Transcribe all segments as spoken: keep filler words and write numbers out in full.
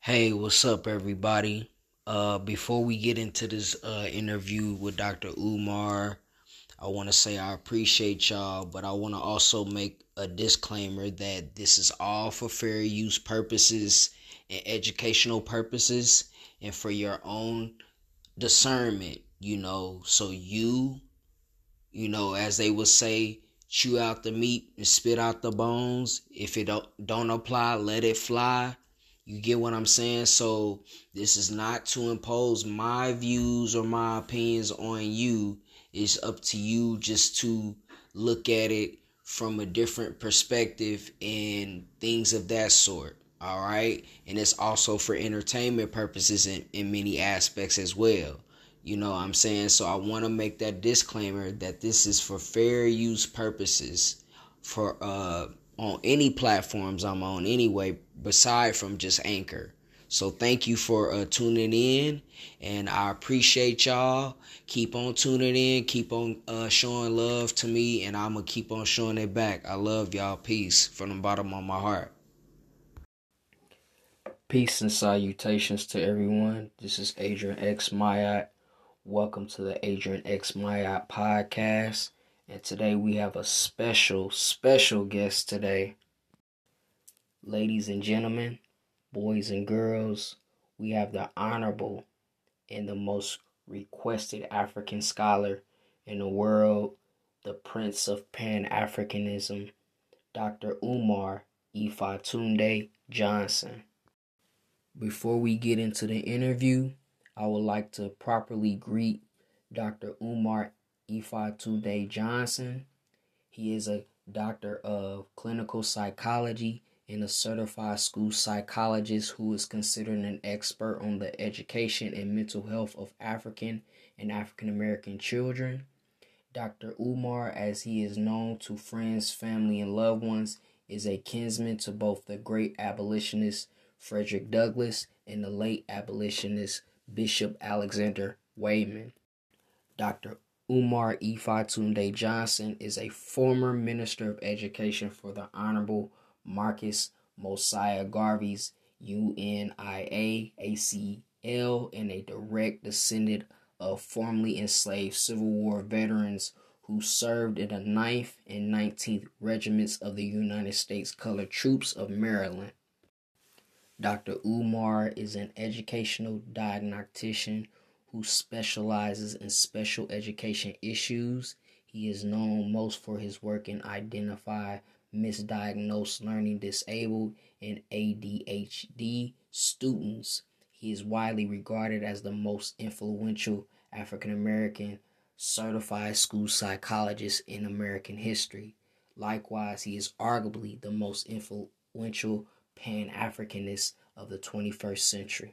Hey, what's up, everybody? Uh, before we get into this uh, interview with Doctor Umar, I want to say I appreciate y'all, but I want to also make a disclaimer that this is all for fair use purposes and educational purposes and for your own discernment, you know, so you, you know, as they would say, chew out the meat and spit out the bones. If it don't, don't apply, let it fly. You get what I'm saying? So this is not to impose my views or my opinions on you. It's up to you just to look at it from a different perspective and things of that sort. All right. And it's also for entertainment purposes in, in many aspects as well. You know what I'm saying? So I want to make that disclaimer that this is for fair use purposes for uh on any platforms I'm on anyway, beside from just Anchor. So thank you for uh, tuning in, and I appreciate y'all. Keep on tuning in, keep on uh, showing love to me, and I'm gonna keep on showing it back. I love y'all. Peace from the bottom of my heart. Peace and salutations to everyone. This is Adrian X Mayat. Welcome to the Adrian X Mayat podcast. And today we have a special, special guest today. Ladies and gentlemen, boys and girls, we have the honorable and the most requested African scholar in the world, the Prince of Pan-Africanism, Doctor Umar Ifatunde Johnson. Before we get into the interview, I would like to properly greet Doctor Umar Ifatunde Johnson. He is a doctor of clinical psychology and a certified school psychologist who is considered an expert on the education and mental health of African and African American children. Doctor Umar, as he is known to friends, family, and loved ones, is a kinsman to both the great abolitionist Frederick Douglass and the late abolitionist Bishop Alexander Wayman. Doctor Umar Ifatunde Johnson is a former Minister of Education for the Honorable Marcus Mosiah Garvey's U N I A A C L and a direct descendant of formerly enslaved Civil War veterans who served in the ninth and nineteenth Regiments of the United States Colored Troops of Maryland. Doctor Umar is an educational diagnostician who specializes in special education issues. He is known most for his work in identify misdiagnosed learning disabled and A D H D students. He is widely regarded as the most influential African American certified school psychologist in American history. Likewise, he is arguably the most influential Pan-Africanist of the twenty-first century.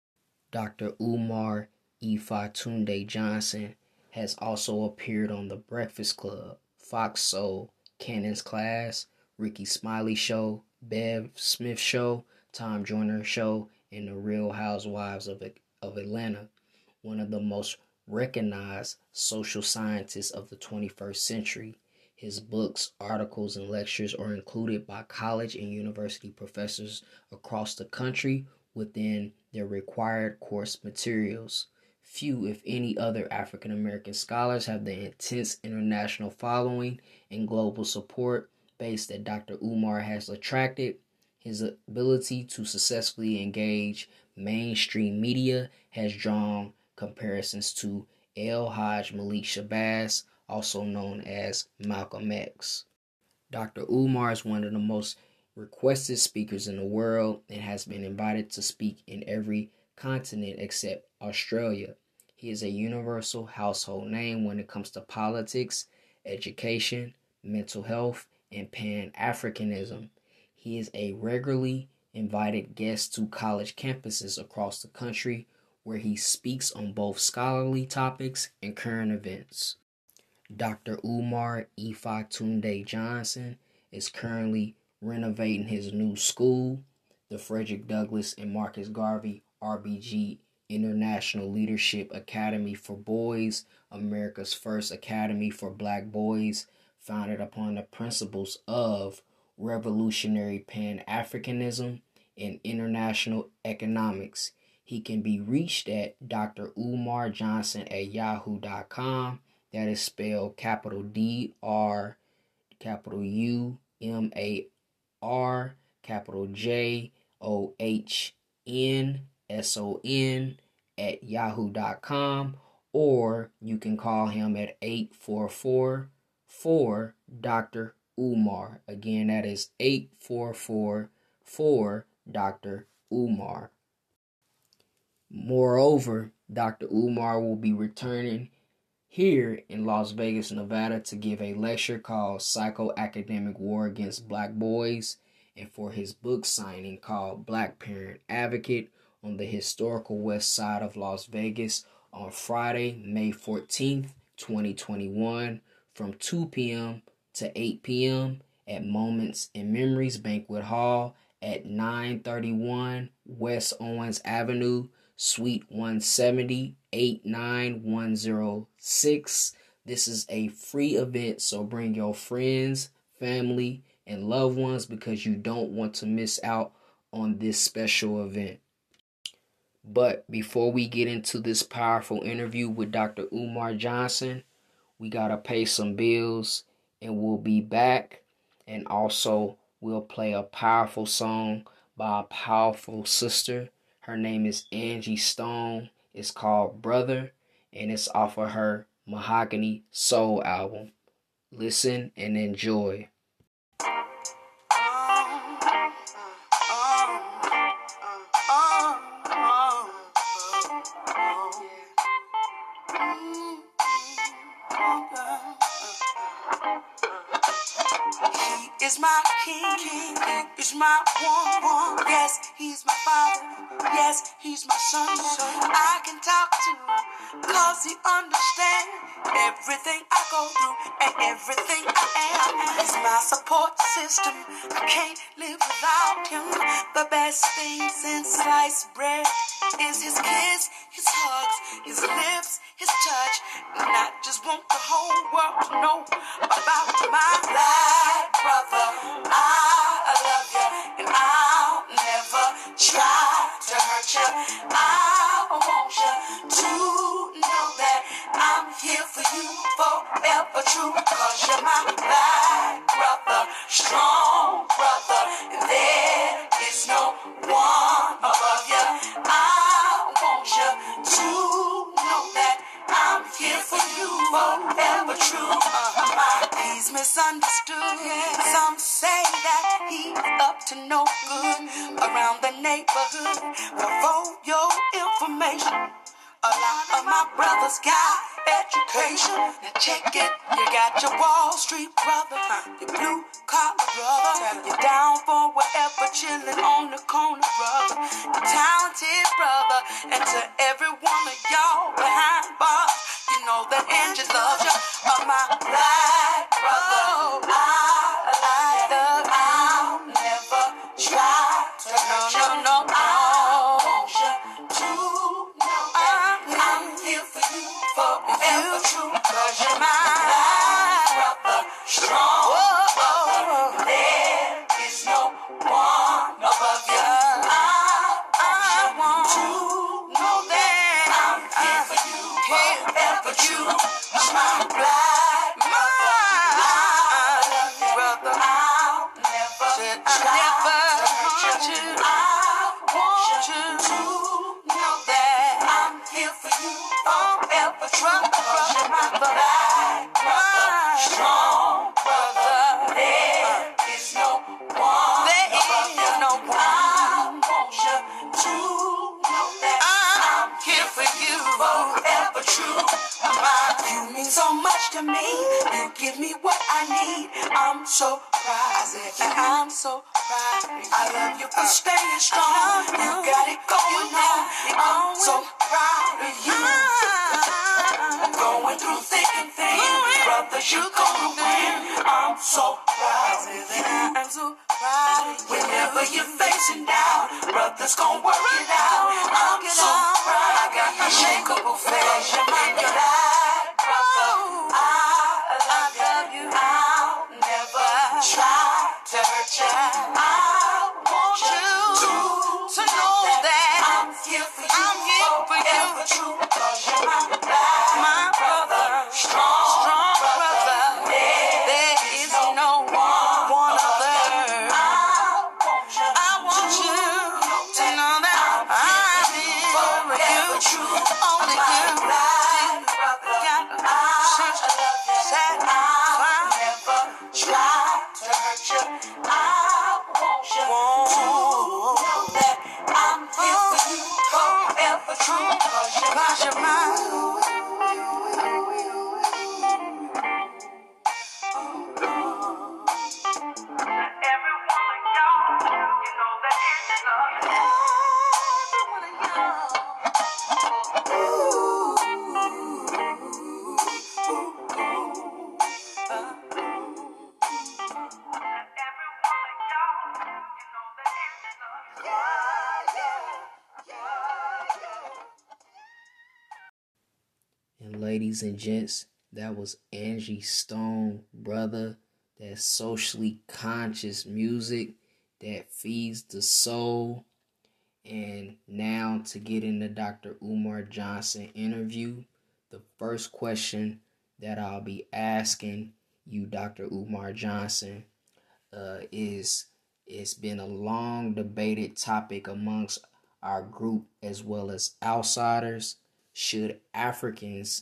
Doctor Umar Ifatunde Johnson has also appeared on The Breakfast Club, Fox Soul, Cannon's Class, Ricky Smiley Show, Bev Smith Show, Tom Joyner Show, and The Real Housewives of, of Atlanta, one of the most recognized social scientists of the twenty-first century. His books, articles, and lectures are included by college and university professors across the country within their required course materials. Few, if any, other African American scholars have the intense international following and global support base that Doctor Umar has attracted. His ability to successfully engage mainstream media has drawn comparisons to El-Hajj Malik Shabazz, also known as Malcolm X. Doctor Umar is one of the most requested speakers in the world and has been invited to speak in every continent except Australia. He is a universal household name when it comes to politics, education, mental health, and Pan-Africanism. He is a regularly invited guest to college campuses across the country where he speaks on both scholarly topics and current events. Doctor Umar Ifatunde Johnson is currently renovating his new school, the Frederick Douglass and Marcus Garvey R B G International Leadership Academy for Boys, America's first academy for Black boys, founded upon the principles of revolutionary Pan-Africanism in international economics. He can be reached at Doctor Umar Johnson at yahoo dot com. That is spelled capital D R, capital U M A R, capital J O H N S O N at yahoo dot com, or you can call him at eight four four, four, Doctor Umar. Again, that is eight four four, four, Doctor Umar. Moreover, Doctor Umar will be returning here in Las Vegas, Nevada to give a lecture called Psychoacademic War Against Black Boys, and for his book signing called Black Parent Advocate on the historical west side of Las Vegas on Friday, May fourteenth, twenty twenty-one from two p.m. to eight p.m. at Moments and Memories Banquet Hall at nine thirty-one West Owens Avenue, Suite one seventy, eight nine one zero six. This is a free event, so bring your friends, family, and loved ones because you don't want to miss out on this special event. But before we get into this powerful interview with Doctor Umar Johnson, we got to pay some bills, and we'll be back. And also, we'll play a powerful song by a powerful sister. Her name is Angie Stone. It's called Brother, and it's off of her Mahogany Soul album. Listen and enjoy. He is my king, king, he is my one, one. Yes, he's my father, yes, he's my son, son. I can talk to him, cause he understands everything I go through and everything I am. He's my support system, I can't live without him. The best thing since sliced bread is his kiss, his hugs, his lips, his touch. And I just want the whole world to know about my black brother. I love you, and I'll never try to hurt you. I want you to know that I'm here for you forever true, cause you're my black brother, strong brother, and there is no one above you. I want you to know that I'm here for you forever true. Uh, he's misunderstood. Some say that he's up to no good around the neighborhood. But for your information, a lot of my brothers got education. Now check it. You got your Wall Street brother, your blue collar brother, you're down for whatever, chilling on the corner brother, your talented brother, and to every one of y'all behind bars, you know that Angie loves you. Oh, my black brother, I, I love, I'll never try to hurt you. No, no, I want you to know that I'm here for you forever true, cause you're my black brother, strong brother, there is no one above you. I, I want you to know that I'm here for you forever true, cause my black brother, I love you, brother, I'll never try to hurt you. I want you to know that I'm here for you forever true, cause you're my black brother, strong brother, there is no one above you. I want you to know that I'm here for you forever true. You mean so much to me, you give me what I need. I'm so proud, I'm so proud. I love you for staying strong, you got it going on. I'm so proud of you. Going through thick and thin, brothers, you're gonna win. I'm so proud of you. I'm so proud of you. Whenever you're facing down, brothers gonna work it out. I'm so proud. I got unshakable faith. You're my black brother. I love you. I'll never try to hurt you. I want you to your mind. And ladies and gents, that was Angie Stone, brother. That socially conscious music that feeds the soul. And now to get into Doctor Umar Johnson interview, the first question that I'll be asking you, Doctor Umar Johnson, uh, is it's been a long debated topic amongst our group as well as outsiders. Should Africans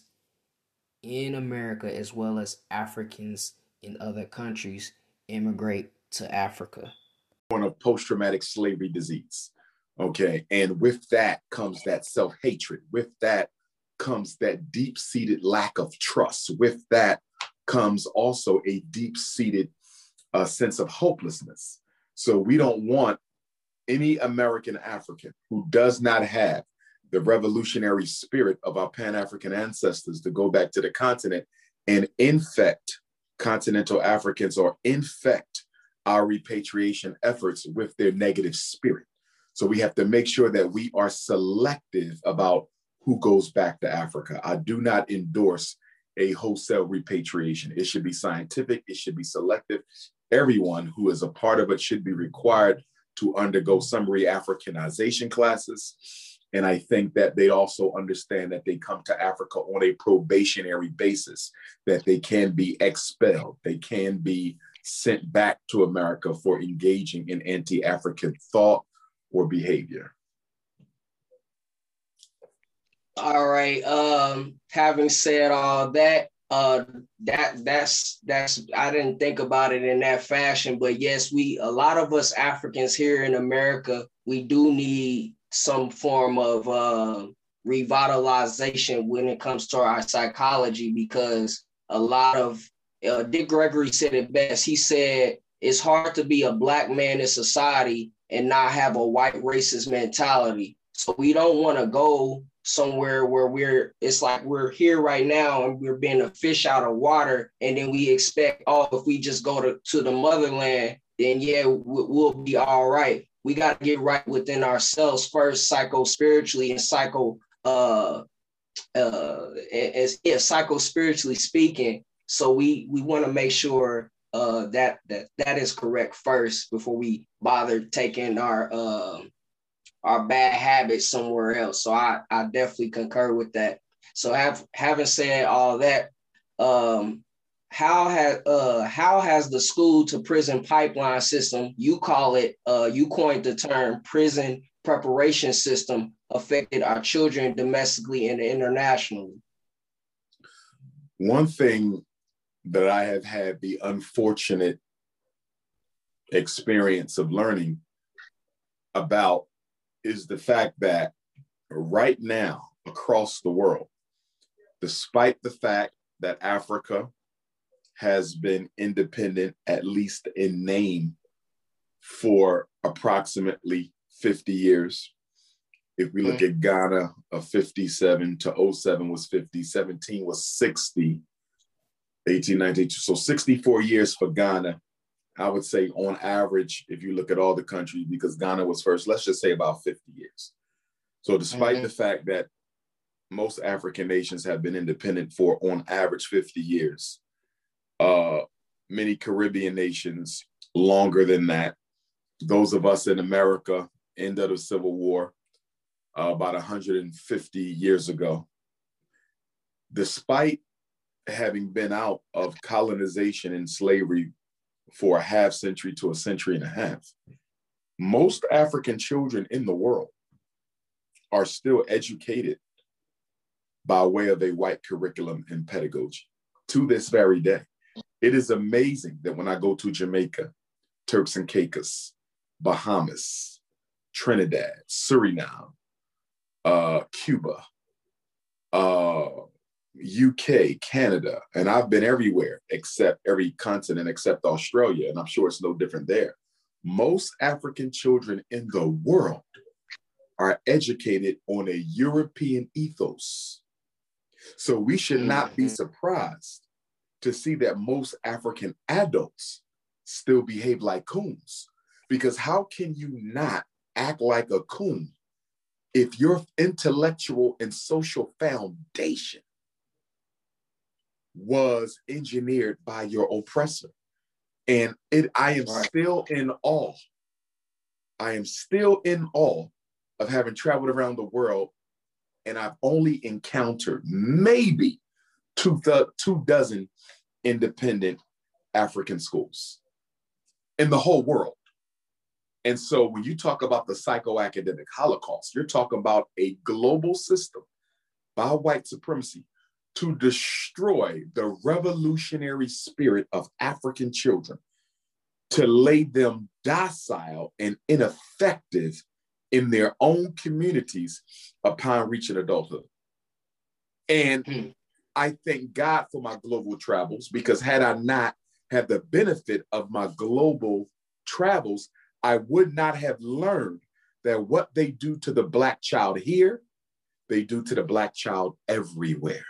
in America as well as Africans in other countries immigrate to Africa? Born of post-traumatic slavery disease. Okay. And with that comes that self-hatred. With that comes that deep-seated lack of trust. With that comes also a deep-seated uh, sense of hopelessness. So we don't want any American African who does not have the revolutionary spirit of our Pan-African ancestors to go back to the continent and infect continental Africans or infect our repatriation efforts with their negative spirit. So we have to make sure that we are selective about who goes back to Africa. I do not endorse a wholesale repatriation. It should be scientific. It should be selective. Everyone who is a part of it should be required to undergo some re-Africanization classes. And I think that they also understand that they come to Africa on a probationary basis, that they can be expelled. They can be sent back to America for engaging in anti-African thought or behavior. All right. Um, having said all that, uh, that that's that's I didn't think about it in that fashion, but yes, we a lot of us Africans here in America, we do need some form of uh, revitalization when it comes to our psychology, because a lot of uh, Dick Gregory said it best. He said it's hard to be a Black man in society and not have a white racist mentality. So we don't want to go somewhere where we're, it's like we're here right now and we're being a fish out of water. And then we expect, oh, if we just go to, to the motherland, then yeah, we'll be all right. We got to get right within ourselves first, psycho-spiritually and psycho, uh, uh, as yeah, psycho-spiritually speaking. So we, we want to make sure uh, that, that that is correct first before we bother taking our, uh, our bad habits somewhere else. So I, I definitely concur with that. So have, having said all that, um, how has uh, how has the school to prison pipeline system, you call it, uh, you coined the term prison preparation system, affected our children domestically and internationally? One thing that I have had the unfortunate experience of learning about is the fact that right now across the world, despite the fact that Africa has been independent, at least in name, for approximately fifty years. If we look mm-hmm. at Ghana of fifty-seven to oh seven was fifty, seventeen was sixty, eighteen, nineteen, so sixty-four years for Ghana. I would say on average, if you look at all the countries, because Ghana was first, let's just say about fifty years. So despite mm-hmm. the fact that most African nations have been independent for on average fifty years, uh, many Caribbean nations longer than that. Those of us in America, end of the Civil War, uh, about one hundred fifty years ago. Despite having been out of colonization and slavery for a half century to a century and a half, most African children in the world are still educated by way of a white curriculum and pedagogy to this very day. It is amazing that when I go to Jamaica, Turks and Caicos, Bahamas, Trinidad, Suriname, uh, Cuba, uh, U K, Canada, and I've been everywhere except every continent except Australia, and I'm sure it's no different there. Most African children in the world are educated on a European ethos. So we should not be surprised to see that most African adults still behave like coons. Because how can you not act like a coon if your intellectual and social foundation was engineered by your oppressor? And it, I am right. still in awe. I am still in awe of having traveled around the world, and I've only encountered maybe two, th- two dozen independent African schools in the whole world. And so when you talk about the psychoacademic Holocaust, you're talking about a global system by white supremacy to destroy the revolutionary spirit of African children, to lay them docile and ineffective in their own communities upon reaching adulthood. And hmm. I thank God for my global travels, because had I not had the benefit of my global travels, I would not have learned that what they do to the Black child here, they do to the Black child everywhere.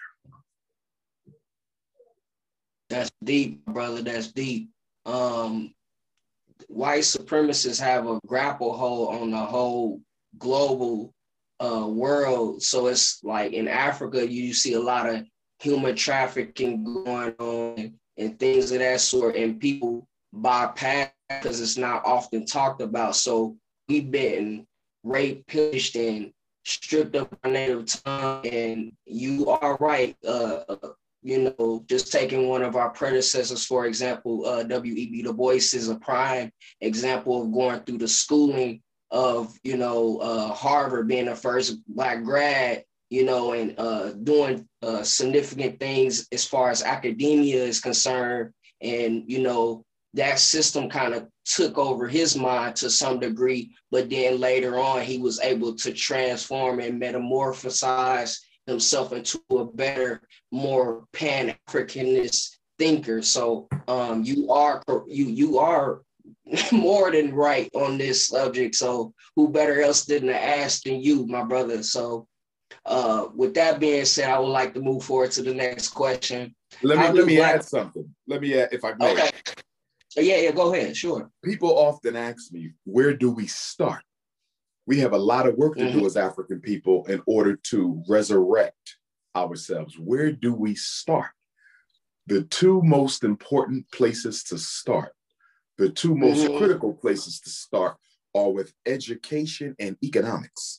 That's deep, brother. That's deep. Um, white supremacists have a grapple hold on the whole global uh, world. So it's like in Africa, you see a lot of human trafficking going on and things of that sort, and people bypass because it's not often talked about. So we've been raped, pillaged, and stripped of our native tongue. And you are right. Uh, you know, just taking one of our predecessors, for example, uh, W E B Du Bois is a prime example of going through the schooling of, you know, uh, Harvard, being the first Black grad, you know, and uh, doing uh, significant things as far as academia is concerned. And, you know, that system kind of took over his mind to some degree, but then later on, he was able to transform and metamorphosize himself into a better, more Pan-Africanist thinker. So um, you are you you are more than right on this subject. So who better else than to ask than you, my brother? So uh, with that being said, I would like to move forward to the next question. Let me let me Black- add something. Let me add, if I may. Okay. Yeah, yeah, go ahead. Sure. People often ask me, where do we start? We have a lot of work to mm-hmm. do as African people in order to resurrect ourselves. Where do we start? The two most important places to start, the two most mm-hmm. critical places to start are with education and economics.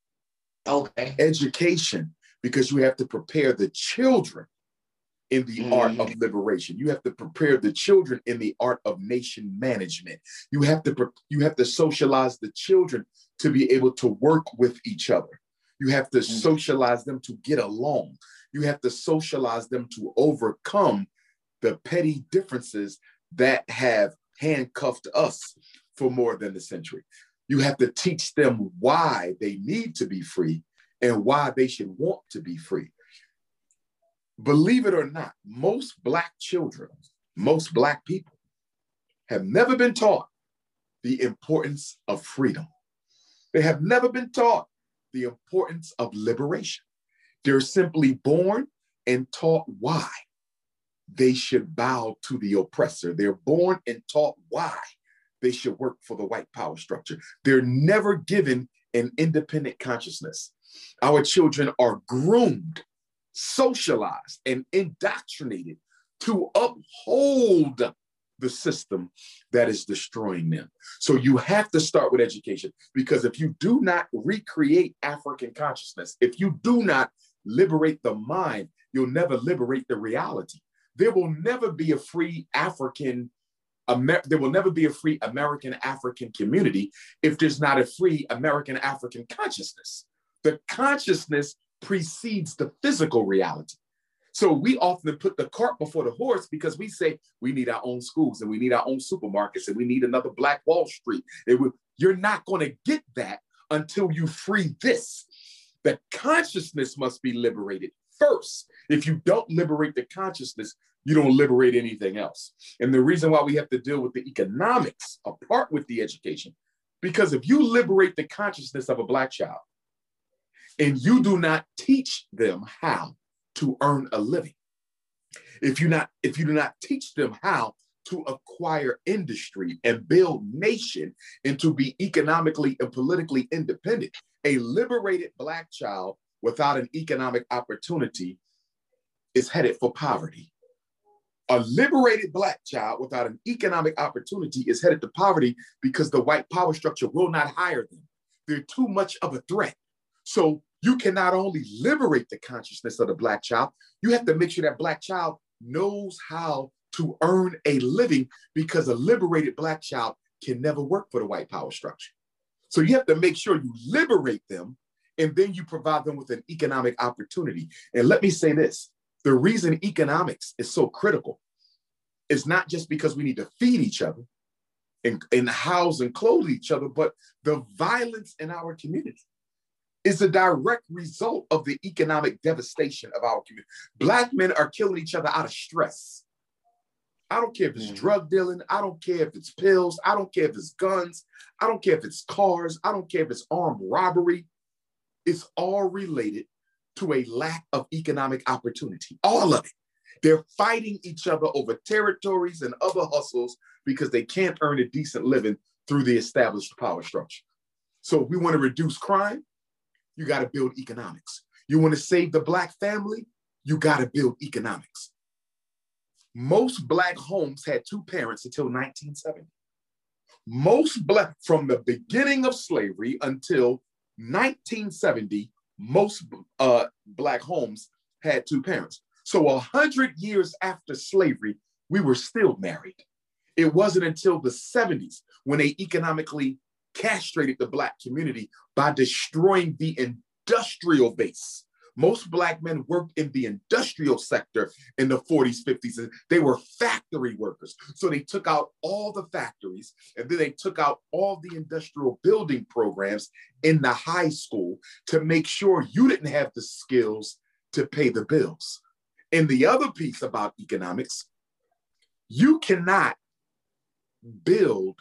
Okay. Education, because you have to prepare the children in the mm-hmm. art of liberation. You have to prepare the children in the art of nation management. You have to, you have to socialize the children to be able to work with each other. You have to mm-hmm. socialize them to get along. You have to socialize them to overcome the petty differences that have handcuffed us for more than a century. You have to teach them why they need to be free and why they should want to be free. Believe it or not, most Black children, most Black people have never been taught the importance of freedom. They have never been taught the importance of liberation. They're simply born and taught why they should bow to the oppressor. They're born and taught why they should work for the white power structure. They're never given an independent consciousness. Our children are groomed, socialized, and indoctrinated to uphold the system that is destroying them. So you have to start with education, because if you do not recreate African consciousness, if you do not liberate the mind, you'll never liberate the reality. There will never be a free African, Amer- there will never be a free American African community if there's not a free American African consciousness. The consciousness precedes the physical reality. So we often put the cart before the horse, because we say we need our own schools and we need our own supermarkets and we need another Black Wall Street. It will, you're not going to get that until you free this. The consciousness must be liberated first. If you don't liberate the consciousness, you don't liberate anything else. And the reason why we have to deal with the economics apart with the education, because if you liberate the consciousness of a Black child and you do not teach them how to earn a living, if you not if you do not teach them how to acquire industry and build nation and to be economically and politically independent, a liberated Black child without an economic opportunity is headed for poverty. A liberated Black child without an economic opportunity is headed to poverty because the white power structure will not hire them. They're too much of a threat. So you can not only liberate the consciousness of the Black child, you have to make sure that Black child knows how to earn a living, because a liberated Black child can never work for the white power structure. So you have to make sure you liberate them, and then you provide them with an economic opportunity. And let me say this, the reason economics is so critical is not just because we need to feed each other and, and house and clothe each other, but the violence in our community is a direct result of the economic devastation of our community. Black men are killing each other out of stress. I don't care if it's drug dealing. I don't care if it's pills. I don't care if it's guns. I don't care if it's cars. I don't care if it's armed robbery. It's all related to a lack of economic opportunity. All of it. They're fighting each other over territories and other hustles because they can't earn a decent living through the established power structure. So if we want to reduce crime, you got to build economics. You want to save the Black family, you got to build economics. Most Black homes had two parents until nineteen seventy. Most Black, from the beginning of slavery until nineteen seventy, most uh, Black homes had two parents. So a hundred years after slavery, we were still married. It wasn't until the seventies when they economically castrated the Black community by destroying the industrial base. Most Black men worked in the industrial sector in the forties, fifties, and they were factory workers. So they took out all the factories, and then they took out all the industrial building programs in the high school to make sure you didn't have the skills to pay the bills. And the other piece about economics, you cannot build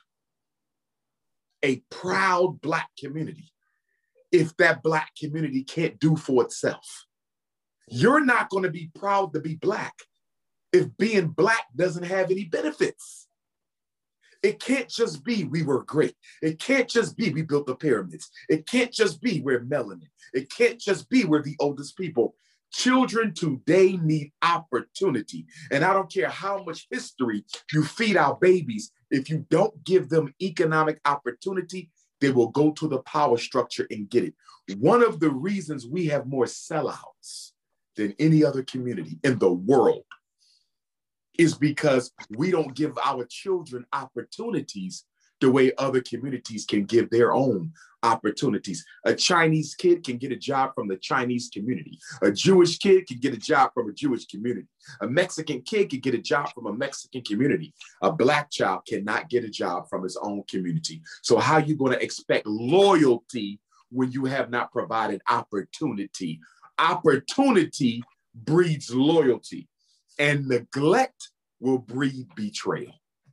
a proud Black community if that Black community can't do for itself. You're not going to be proud to be Black if being Black doesn't have any benefits. It can't just be we were great. It can't just be we built the pyramids. It can't just be we're melanin. It can't just be we're the oldest people. Children today need opportunity. And I don't care how much history you feed our babies, if you don't give them economic opportunity, they will go to the power structure and get it. One of the reasons we have more sellouts than any other community in the world is because we don't give our children opportunities the way other communities can give their own opportunities. A Chinese kid can get a job from the Chinese community. A Jewish kid can get a job from a Jewish community. A Mexican kid can get a job from a Mexican community. A Black child cannot get a job from his own community. So how are you going to expect loyalty when you have not provided opportunity? Opportunity breeds loyalty, and neglect will breed betrayal.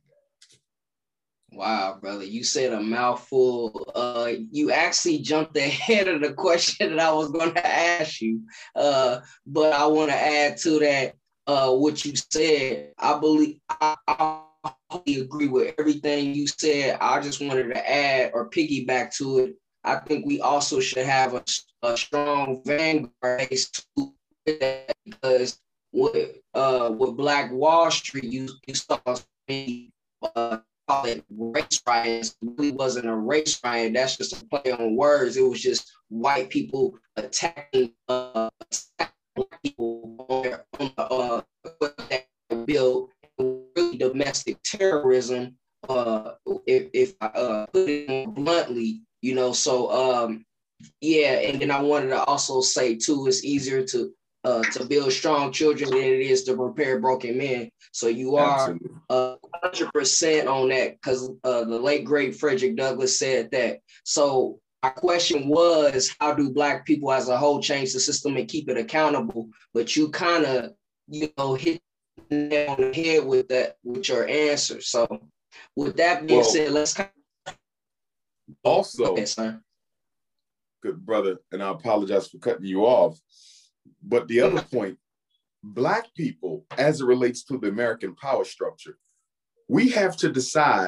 Wow, brother, you said a mouthful. Uh, you actually jumped ahead of the question that I was going to ask you. Uh, but I want to add to that uh, what you said. I believe I, I agree with everything you said. I just wanted to add or piggyback to it. I think we also should have a, a strong vanguard base to that, because with uh, with Black Wall Street, you you saw me. Uh, call it race riots. It really wasn't a race riot. That's just a play on words. It was just white people attacking, uh, attacking Black people on their on the uh, that bill. Really domestic terrorism. Uh, if if I uh, put it more bluntly, you know. So um, yeah, and then I wanted to also say too, it's easier to uh, to build strong children than it is to repair broken men. So you are uh, one hundred percent on that, because uh, the late, great Frederick Douglass said that. So my question was, how do Black people as a whole change the system and keep it accountable? But you kind of, you know, hit the nail on the head with that, with your answer. So with that being Well, said, let's kind of also, okay, sir. Good brother, and I apologize for cutting you off. But the other point, Black people, as it relates to the American power structure, we have to decide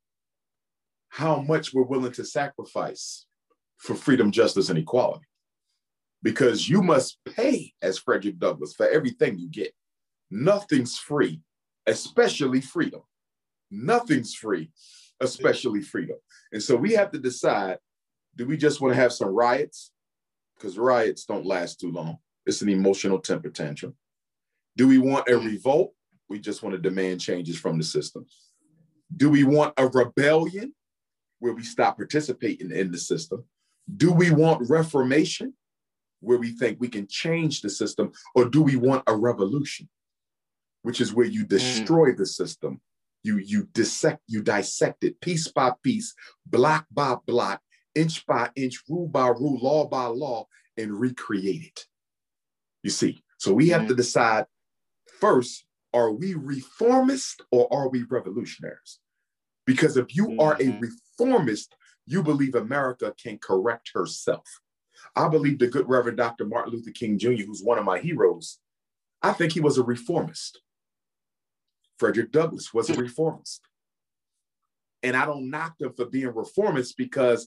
how much we're willing to sacrifice for freedom, justice, and equality. Because you must pay, as Frederick Douglass, for everything you get. Nothing's free, especially freedom. Nothing's free, especially freedom. And so we have to decide, do we just want to have some riots? Because riots don't last too long. It's an emotional temper tantrum. Do we want a revolt? We just want to demand changes from the system. Do we want a rebellion where we stop participating in the system? Do we want reformation where we think we can change the system? Or do we want a revolution, which is where you destroy the system? You, you dissect, you dissect it piece by piece, block by block, inch by inch, rule by rule, law by law, and recreate it. You see, so we have to decide first, are we reformists or are we revolutionaries? Because if you are a reformist, you believe America can correct herself. I believe the good Reverend Doctor Martin Luther King Junior, who's one of my heroes, I think he was a reformist. Frederick Douglass was a reformist. And I don't knock them for being reformists because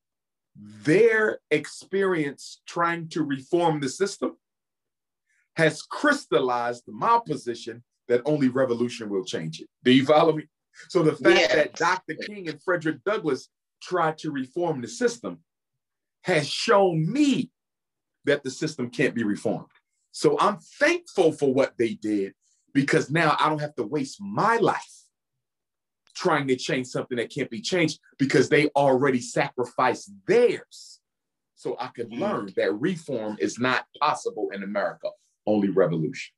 their experience trying to reform the system has crystallized my position that only revolution will change it. Do you follow me? So the fact Yes. that Doctor King and Frederick Douglass tried to reform the system has shown me that the system can't be reformed. So I'm thankful for what they did, because now I don't have to waste my life trying to change something that can't be changed, because they already sacrificed theirs. So I could Mm. learn that reform is not possible in America, only revolution.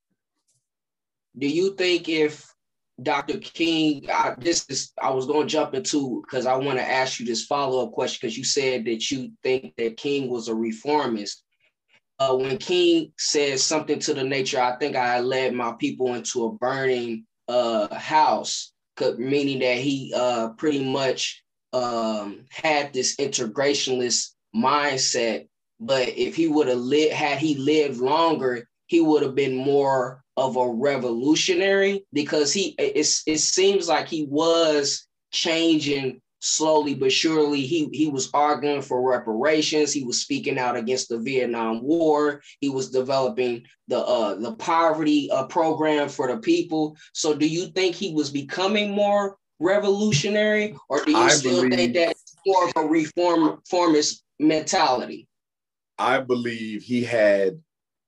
Do you think if Doctor King, I, this is, I was going to jump into, because I want to ask you this follow-up question, because you said that you think that King was a reformist. Uh, when King said something to the nature, I think I led my people into a burning uh, house, meaning that he uh, pretty much um, had this integrationist mindset. But if he would have lived, had he lived longer, he would have been more of a revolutionary, because he it, it seems like he was changing slowly but surely. He he was arguing for reparations. He was speaking out against the Vietnam War. He was developing the uh, the poverty uh, program for the people. So do you think he was becoming more revolutionary, or do you I still believe, think that's more of a reform, reformist mentality? I believe he had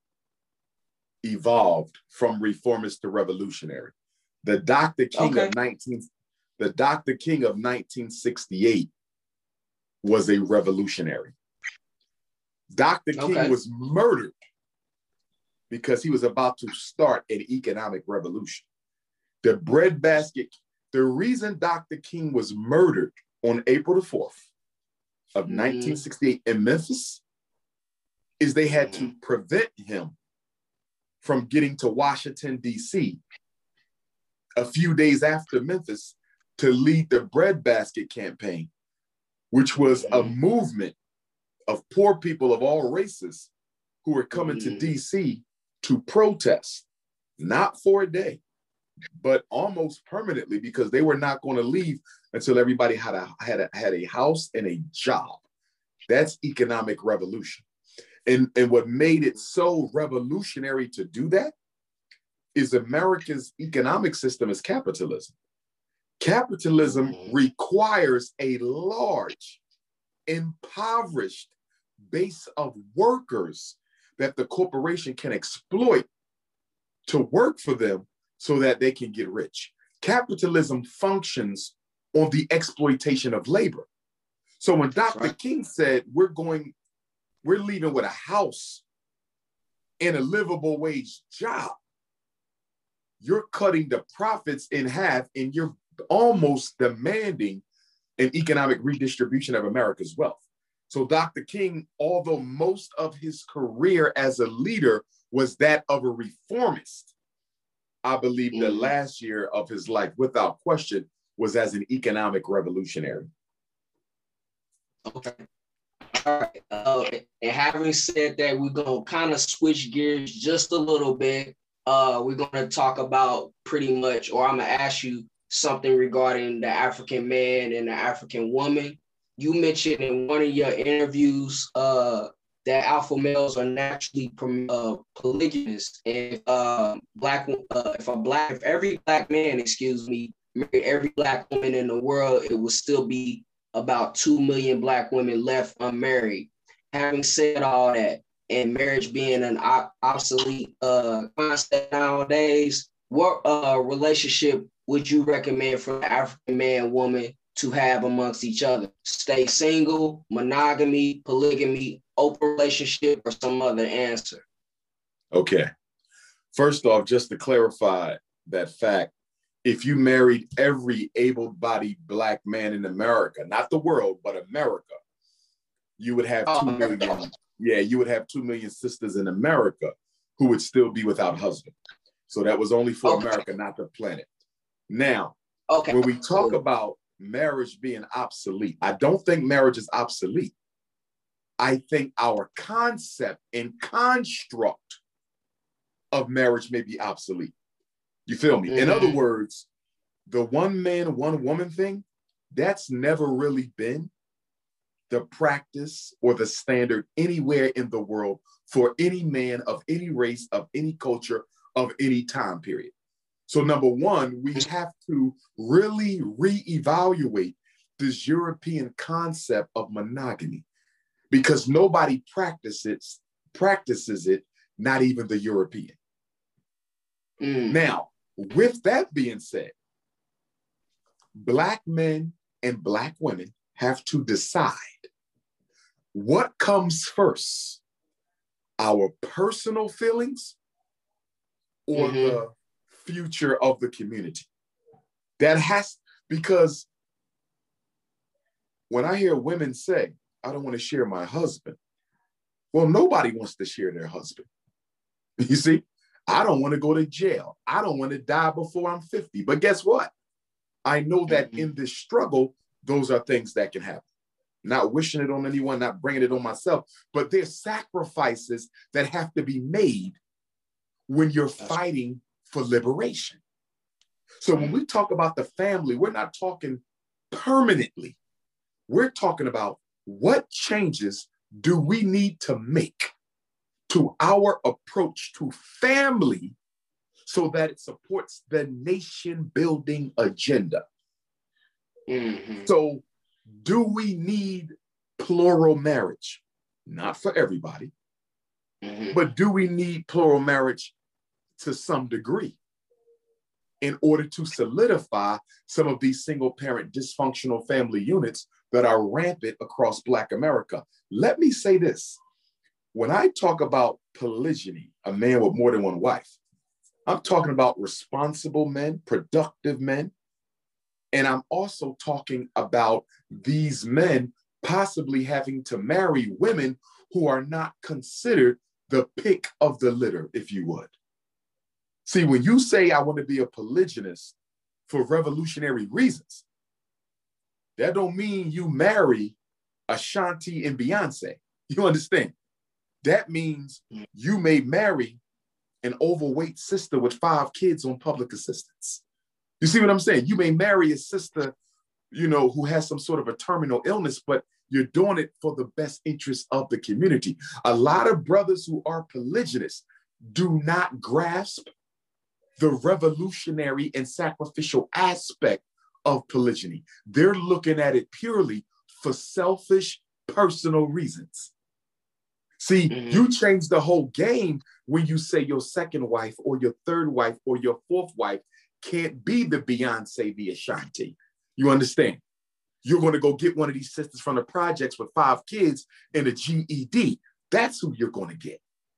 evolved from reformist to revolutionary. The Doctor King Okay. of nineteen, the Doctor King of nineteen sixty-eight was a revolutionary. Doctor King Okay. was murdered because he was about to start an economic revolution. The breadbasket, the reason Doctor King was murdered on April the fourth of Mm. nineteen sixty-eight in Memphis is they had to prevent him from getting to Washington, D C a few days after Memphis to lead the breadbasket campaign, which was a movement of poor people of all races who were coming to D C to protest, not for a day, but almost permanently, because they were not going to leave until everybody had a, had a, had a house and a job. That's economic revolution. And, and what made it so revolutionary to do that is America's economic system is capitalism. Capitalism requires a large, impoverished base of workers that the corporation can exploit to work for them so that they can get rich. Capitalism functions on the exploitation of labor. So when Doctor Right. King said, we're going, we're leaving with a house and a livable wage job, you're cutting the profits in half and you're almost demanding an economic redistribution of America's wealth. So Doctor King, although most of his career as a leader was that of a reformist, I believe mm-hmm. the last year of his life, without question, was as an economic revolutionary. Okay. All right. Uh, and having said that, we're going to kind of switch gears just a little bit. Uh, we're going to talk about pretty much, or I'm going to ask you something regarding the African man and the African woman. You mentioned in one of your interviews uh, that alpha males are naturally uh, polygynous, and if, uh, black, uh, if a black, if every black man, excuse me, married every black woman in the world, it would still be about two million black women left unmarried. Having said all that, and marriage being an op- obsolete uh, concept nowadays, what uh, relationship would you recommend for the African man, woman to have amongst each other? Stay single, monogamy, polygamy, open relationship, or some other answer? Okay. First off, just to clarify that fact, if you married every able-bodied black man in America, not the world, but America, you would have two million. Yeah, you would have two million sisters in America who would still be without husband. So that was only for okay. America, not the planet. Now, okay. when we talk about marriage being obsolete, I don't think marriage is obsolete. I think our concept and construct of marriage may be obsolete. You feel me? Mm-hmm. In other words, the one man, one woman thing, that's never really been the practice or the standard anywhere in the world for any man of any race, of any culture, of any time period. So number one, we have to really reevaluate this European concept of monogamy because nobody practices, practices it, not even the European. Mm. Now, with that being said, black men and black women have to decide what comes first, our personal feelings or mm-hmm. the future of the community. That has, because when I hear women say, I don't want to share my husband, well, nobody wants to share their husband. You see, I don't want to go to jail. I don't want to die before I'm fifty. But guess what? I know that mm-hmm. in this struggle, those are things that can happen. Not wishing it on anyone, not bringing it on myself, but there's sacrifices that have to be made when you're fighting for liberation. So when we talk about the family, we're not talking permanently. We're talking about what changes do we need to make to our approach to family so that it supports the nation building agenda. Mm-hmm. So do we need plural marriage? Not for everybody, mm-hmm. but do we need plural marriage to some degree in order to solidify some of these single parent dysfunctional family units that are rampant across Black America? Let me say this. When I talk about polygyny, a man with more than one wife, I'm talking about responsible men, productive men. And I'm also talking about these men possibly having to marry women who are not considered the pick of the litter, if you would. See, when you say I want to be a polygynist for revolutionary reasons, that don't mean you marry Ashanti and Beyonce. You understand? That means you may marry an overweight sister with five kids on public assistance. You see what I'm saying? You may marry a sister, you know, who has some sort of a terminal illness, but you're doing it for the best interest of the community. A lot of brothers who are polygynists do not grasp the revolutionary and sacrificial aspect of polygyny. They're looking at it purely for selfish, personal reasons. See, mm-hmm. you change the whole game when you say your second wife or your third wife or your fourth wife can't be the Beyonce, the Ashanti. You understand? You're going to go get one of these sisters from the projects with five kids and a G E D. That's who you're going to get.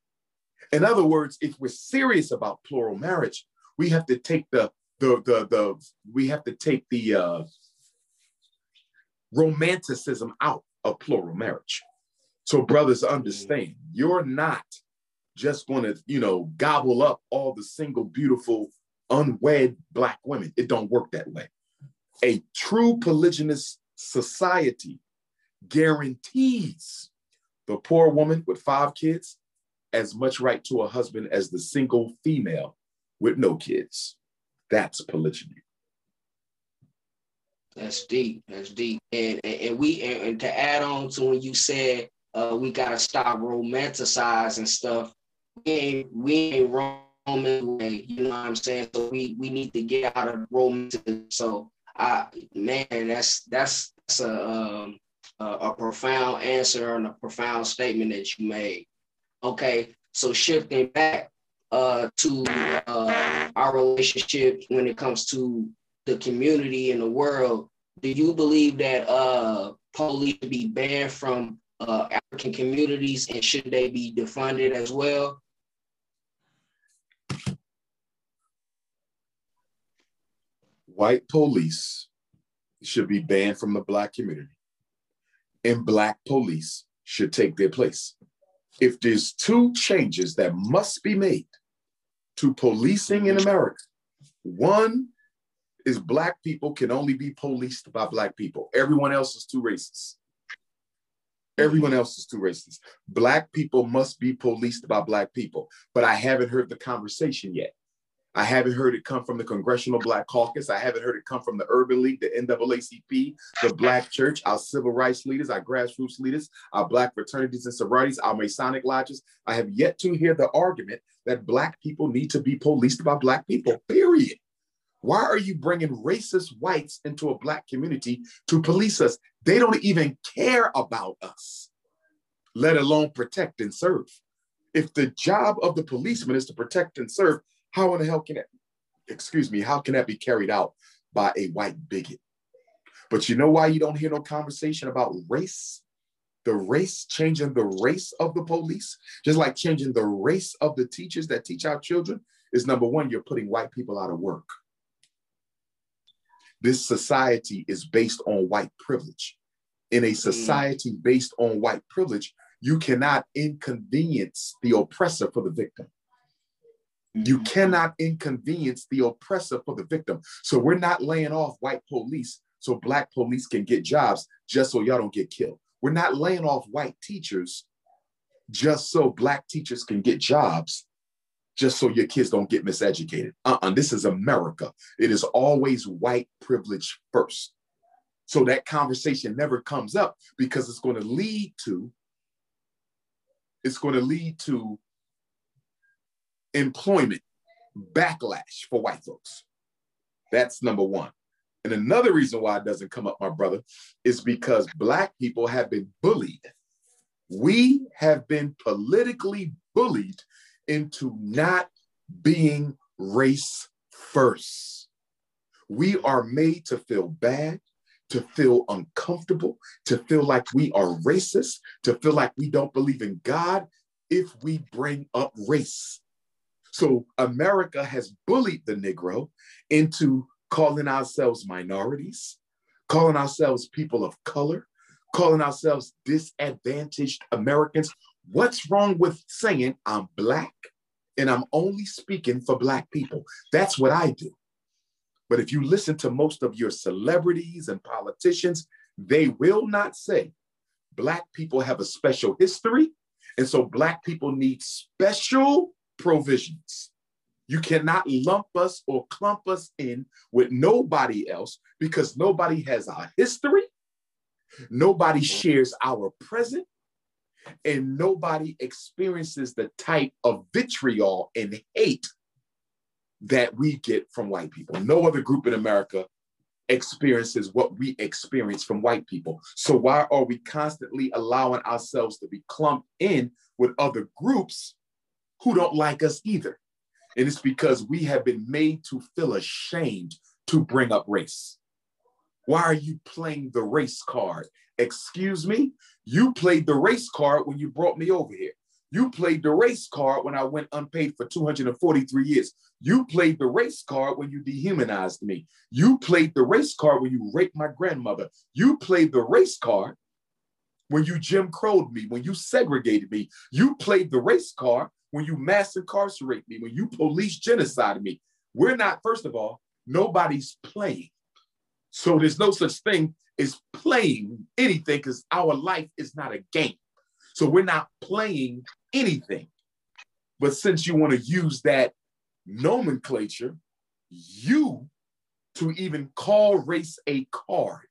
In other words, if we're serious about plural marriage, we have to take the the the the we have to take the uh, romanticism out of plural marriage. So brothers, understand, you're not just going to, you know, gobble up all the single, beautiful, unwed Black women. It don't work that way. A true polygynous society guarantees the poor woman with five kids as much right to a husband as the single female with no kids. That's polygyny. That's deep. That's deep. And and, and we and, and to add on to when you said uh, we gotta stop romanticizing stuff. We ain't we ain't Roman way. You know what I'm saying? So we we need to get out of romanticism. So I man, that's that's that's a um, a, a profound answer and a profound statement that you made. Okay, so shifting back uh, to uh, our relationships when it comes to the community and the world, do you believe that uh, police should be banned from uh, African communities, and should they be defunded as well? White police should be banned from the Black community, and Black police should take their place. If there's two changes that must be made to policing in America, one is Black people can only be policed by Black people. Everyone else is too racist. Everyone else is too racist. Black people must be policed by Black people. But I haven't heard the conversation yet. I haven't heard it come from the Congressional Black Caucus. I haven't heard it come from the Urban League, the N double A C P, the Black Church, our civil rights leaders, our grassroots leaders, our Black fraternities and sororities, our Masonic lodges. I have yet to hear the argument that Black people need to be policed by Black people, period. Why are you bringing racist whites into a Black community to police us? They don't even care about us, let alone protect and serve. If the job of the policeman is to protect and serve, how in the hell can that, excuse me, how can that be carried out by a white bigot? But you know why you don't hear no conversation about race? The race, changing the race of the police, just like changing the race of the teachers that teach our children, is number one, you're putting white people out of work. This society is based on white privilege. In a society based on white privilege, you cannot inconvenience the oppressor for the victim. You cannot inconvenience the oppressor for the victim. So we're not laying off white police so Black police can get jobs just so y'all don't get killed. We're not laying off white teachers just so Black teachers can get jobs, just so your kids don't get miseducated. Uh-uh, this is America. It is always white privilege first. So that conversation never comes up because it's going to lead to, it's going to lead to employment backlash for white folks. That's number one. And another reason why it doesn't come up, my brother, is because Black people have been bullied. We have been politically bullied into not being race first. We are made to feel bad, to feel uncomfortable, to feel like we are racist, to feel like we don't believe in God if we bring up race. So America has bullied the Negro into calling ourselves minorities, calling ourselves people of color, calling ourselves disadvantaged Americans. What's wrong with saying I'm Black and I'm only speaking for Black people? That's what I do. But if you listen to most of your celebrities and politicians, they will not say Black people have a special history, and so Black people need special provisions. You cannot lump us or clump us in with nobody else because nobody has our history, nobody shares our present, and nobody experiences the type of vitriol and hate that we get from white people. No other group in America experiences what we experience from white people. So why are we constantly allowing ourselves to be clumped in with other groups who don't like us either? And it's because we have been made to feel ashamed to bring up race. Why are you playing the race card? Excuse me? You played the race card when you brought me over here. You played the race card when I went unpaid for two hundred forty-three years. You played the race card when you dehumanized me. You played the race card when you raped my grandmother. You played the race card when you Jim Crowed me, when you segregated me. You played the race card when you mass incarcerate me, when you police genocide me. We're not, first of all, nobody's playing. So there's no such thing as playing anything because our life is not a game. So we're not playing anything. But since you want to use that nomenclature, you to even call race a card,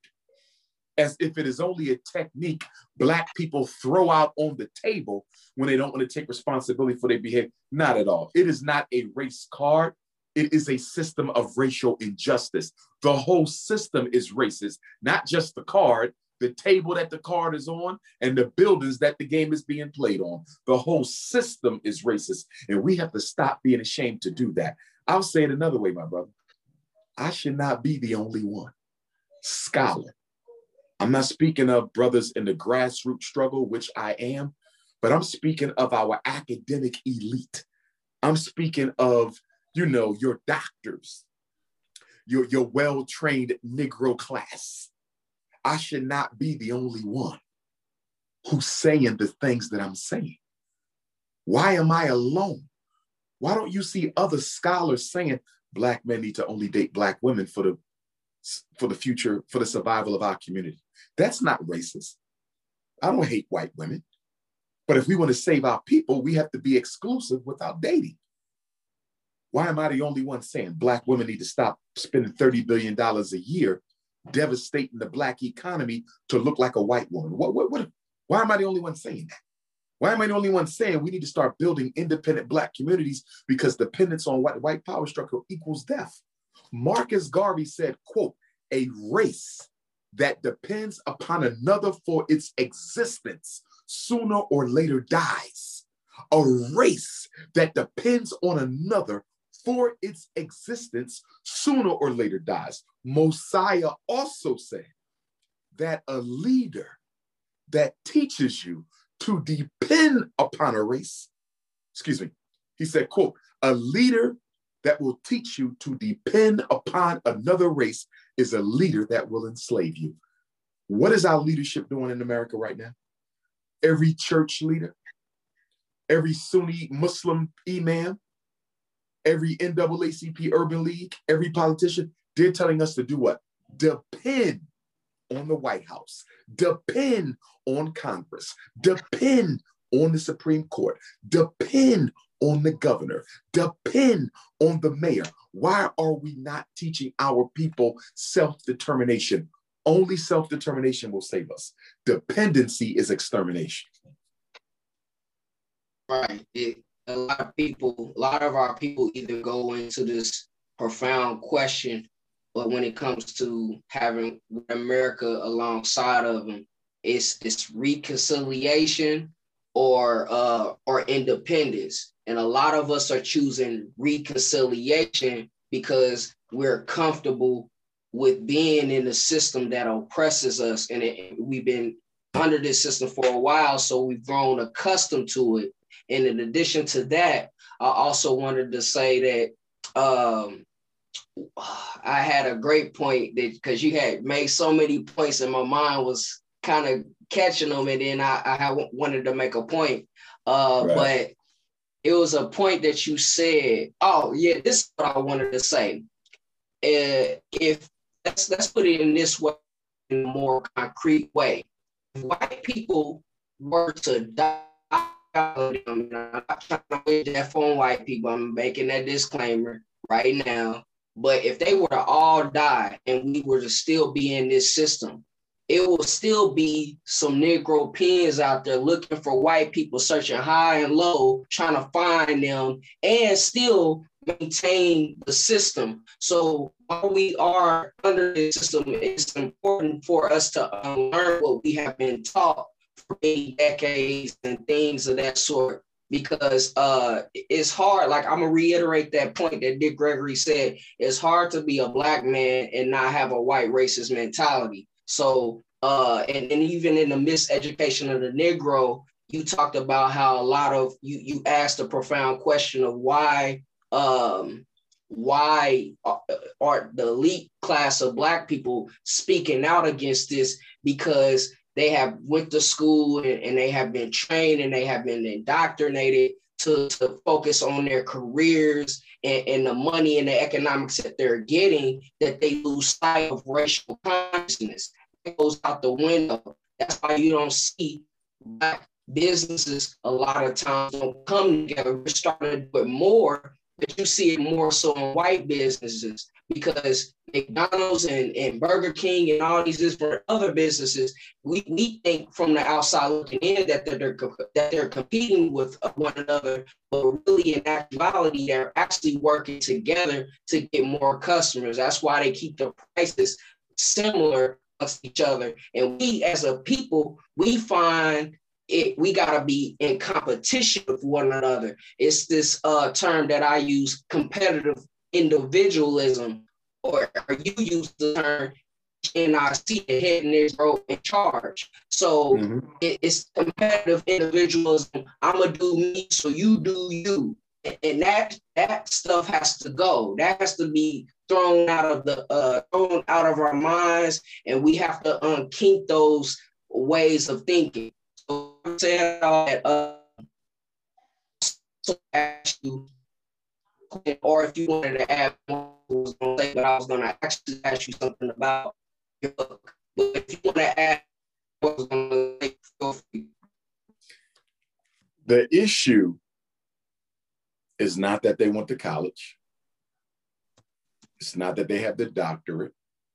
as if it is only a technique Black people throw out on the table when they don't want to take responsibility for their behavior. Not at all. It is not a race card. It is a system of racial injustice. The whole system is racist, not just the card, the table that the card is on, and the buildings that the game is being played on. The whole system is racist, and we have to stop being ashamed to do that. I'll say it another way, my brother. I should not be the only one. Scholar. I'm not speaking of brothers in the grassroots struggle, which I am, but I'm speaking of our academic elite. I'm speaking of, you know, your doctors, your, your well-trained Negro class. I should not be the only one who's saying the things that I'm saying. Why am I alone? Why don't you see other scholars saying Black men need to only date Black women for the, for the future, for the survival of our community? That's not racist. I don't hate white women. But if we want to save our people, we have to be exclusive without dating. Why am I the only one saying Black women need to stop spending thirty billion dollars a year devastating the Black economy to look like a white woman? What, what, what, why am I the only one saying that? Why am I the only one saying we need to start building independent Black communities because dependence on white, white power structure equals death? Marcus Garvey said, quote, a race that depends upon another for its existence sooner or later dies. A race that depends on another for its existence sooner or later dies. Mosiah also said that a leader that teaches you to depend upon a race, excuse me, he said, quote, a leader that will teach you to depend upon another race is a leader that will enslave you. What is our leadership doing in America right now? Every church leader, every Sunni Muslim imam, every N double A C P Urban League, every politician, they're telling us to do what? Depend on the White House, depend on Congress, depend on the Supreme Court, depend on the governor, depend on the mayor. Why are we not teaching our people self-determination? Only self-determination will save us. Dependency is extermination. Right. It, a lot of people, a lot of our people either go into this profound question, but when it comes to having America alongside of them, it's it's reconciliation or uh, or independence. And a lot of us are choosing reconciliation because we're comfortable with being in a system that oppresses us. And it, we've been under this system for a while, so we've grown accustomed to it. And in addition to that, I also wanted to say that um, I had a great point that because you had made so many points and my mind was kind of catching them. And then I, I wanted to make a point, uh, right. But it was a point that you said, oh yeah, this is what I wanted to say. Uh, if let's, let's put it in this way, in a more concrete way. If white people were to die, I'm not trying to wait that for white people. I'm making that disclaimer right now. But if they were to all die and we were to still be in this system, it will still be some Negro pens out there looking for white people, searching high and low, trying to find them and still maintain the system. So while we are under this system, it's important for us to unlearn what we have been taught for many decades and things of that sort, because uh, it's hard. Like, I'm gonna reiterate that point that Dick Gregory said. It's hard to be a Black man and not have a white racist mentality. So, uh, and, and even in the miseducation of the Negro, you talked about how a lot of, you, you asked a profound question of why, um, why are the elite class of Black people speaking out against this? Because they have went to school and, and they have been trained and they have been indoctrinated to, to focus on their careers and, and the money and the economics that they're getting, that they lose sight of racial consciousness. It goes out the window. That's why you don't see Black businesses a lot of times don't come together. We're starting to do it more, but you see it more so in white businesses, because McDonald's and, and Burger King and all these different other businesses, we, we think from the outside looking in that they're, they're that they're competing with one another, but really in actuality, they're actually working together to get more customers. That's why they keep the prices similar to each other. And we as a people, we find It, we gotta be in competition with one another. It's this uh, term that I use, competitive individualism, or, or you use the term N I C, the head and his bro in charge. So mm-hmm. it, it's competitive individualism. I'm gonna do me, so you do you, and that that stuff has to go. That has to be thrown out of the uh, thrown out of our minds, and we have to unkink those ways of thinking. So I'm saying all that, uh, so ask you, or if you wanted to add more, I was going to say, but I was going to actually ask you something about your book. But if you want to add, I was going to say, feel free. The issue is not that they went to college. It's not that they have the doctorate.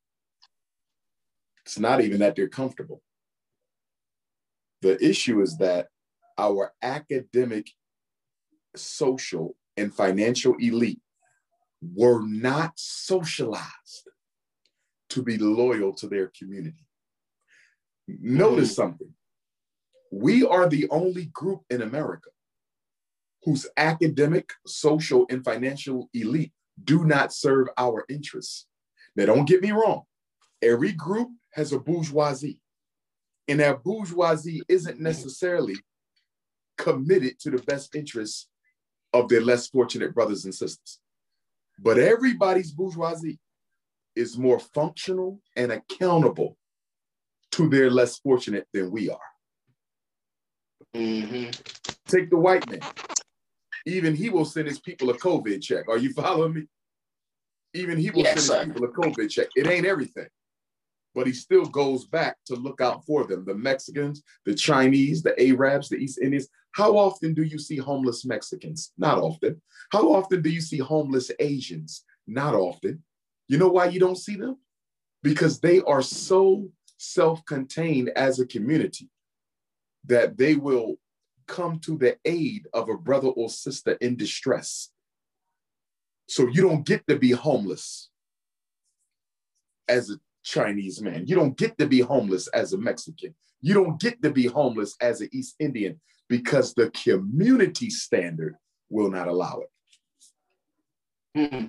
It's not even that they're comfortable. The issue is that our academic, social, and financial elite were not socialized to be loyal to their community. Notice mm-hmm. something. We are the only group in America whose academic, social, and financial elite do not serve our interests. Now, don't get me wrong. Every group has a bourgeoisie. And that bourgeoisie isn't necessarily committed to the best interests of their less fortunate brothers and sisters. But everybody's bourgeoisie is more functional and accountable to their less fortunate than we are. Mm-hmm. Take the white man. Even he will send his people a COVID check. Are you following me? Even he will yes, send his sir. people a COVID check. It ain't everything. But he still goes back to look out for them. The Mexicans, the Chinese, the Arabs, the East Indians. How often do you see homeless Mexicans? Not often. How often do you see homeless Asians? Not often. You know why you don't see them? Because they are so self-contained as a community that they will come to the aid of a brother or sister in distress. So you don't get to be homeless as a Chinese man. You don't get to be homeless as a Mexican. You don't get to be homeless as an East Indian, because the community standard will not allow it. Mm-hmm.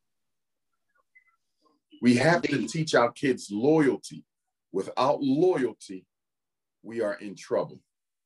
We have to teach our kids loyalty. Without loyalty, we are in trouble.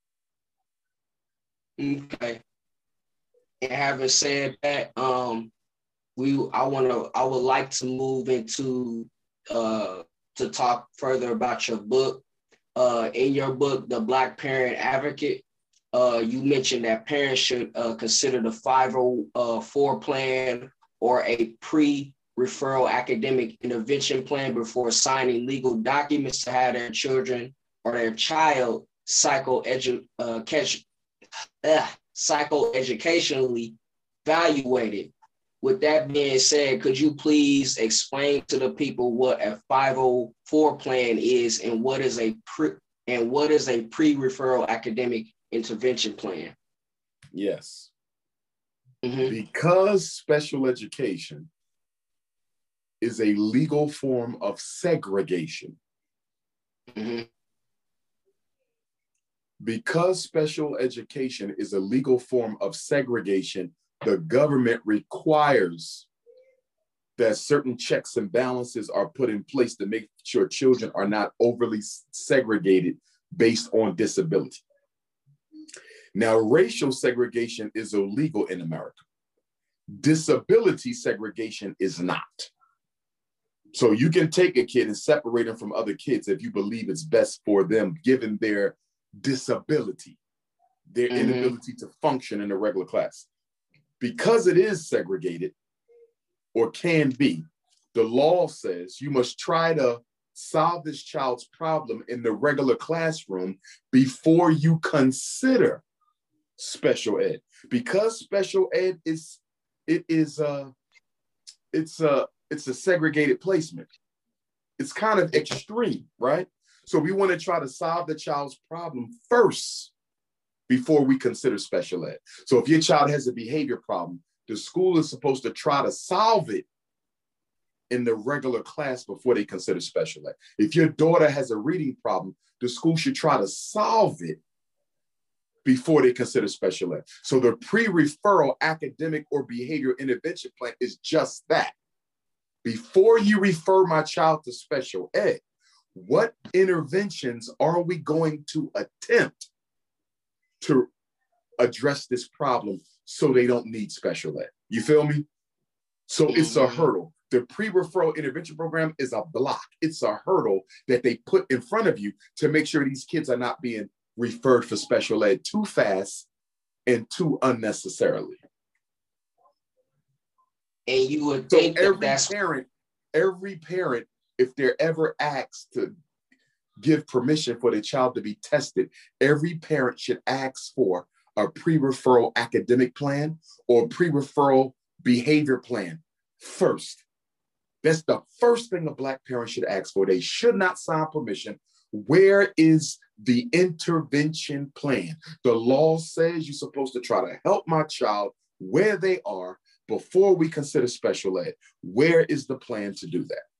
Okay. And having said that, um, we I want to I would like to move into uh to talk further about your book. Uh, in your book, The Black Parent Advocate, uh, you mentioned that parents should uh, consider the five oh four plan or a pre-referral academic intervention plan before signing legal documents to have their children or their child psycho-edu- uh, catch, uh, psychoeducationally evaluated. With that being said, could you please explain to the people what a five oh four plan is and what is a pre and what is a pre-referral academic intervention plan? Yes. Mm-hmm. Because special education is a legal form of segregation. Mm-hmm. Because special education is a legal form of segregation, the government requires that certain checks and balances are put in place to make sure children are not overly segregated based on disability. Now, racial segregation is illegal in America. Disability segregation is not. So you can take a kid and separate them from other kids if you believe it's best for them, given their disability, their mm-hmm. inability to function in a regular class. Because it is segregated, or can be, the law says you must try to solve this child's problem in the regular classroom before you consider special ed. Because special ed is, it is a, it's a, it's a segregated placement. It's kind of extreme, right? So we want to try to solve the child's problem first before we consider special ed. So if your child has a behavior problem, the school is supposed to try to solve it in the regular class before they consider special ed. If your daughter has a reading problem, the school should try to solve it before they consider special ed. So the pre-referral academic or behavior intervention plan is just that. Before you refer my child to special ed, what interventions are we going to attempt to address this problem so they don't need special ed? You feel me? So mm-hmm. It's a hurdle. The pre-referral intervention program is a block. It's a hurdle that they put in front of you to make sure these kids are not being referred for special ed too fast and too unnecessarily. And you would so think that every that's parent, every parent, if they're ever asked to give permission for the child to be tested, every parent should ask for a pre-referral academic plan or pre-referral behavior plan first. That's the first thing a Black parent should ask for. They should not sign permission. Where is the intervention plan? The law says you're supposed to try to help my child where they are before we consider special ed. Where is the plan to do that?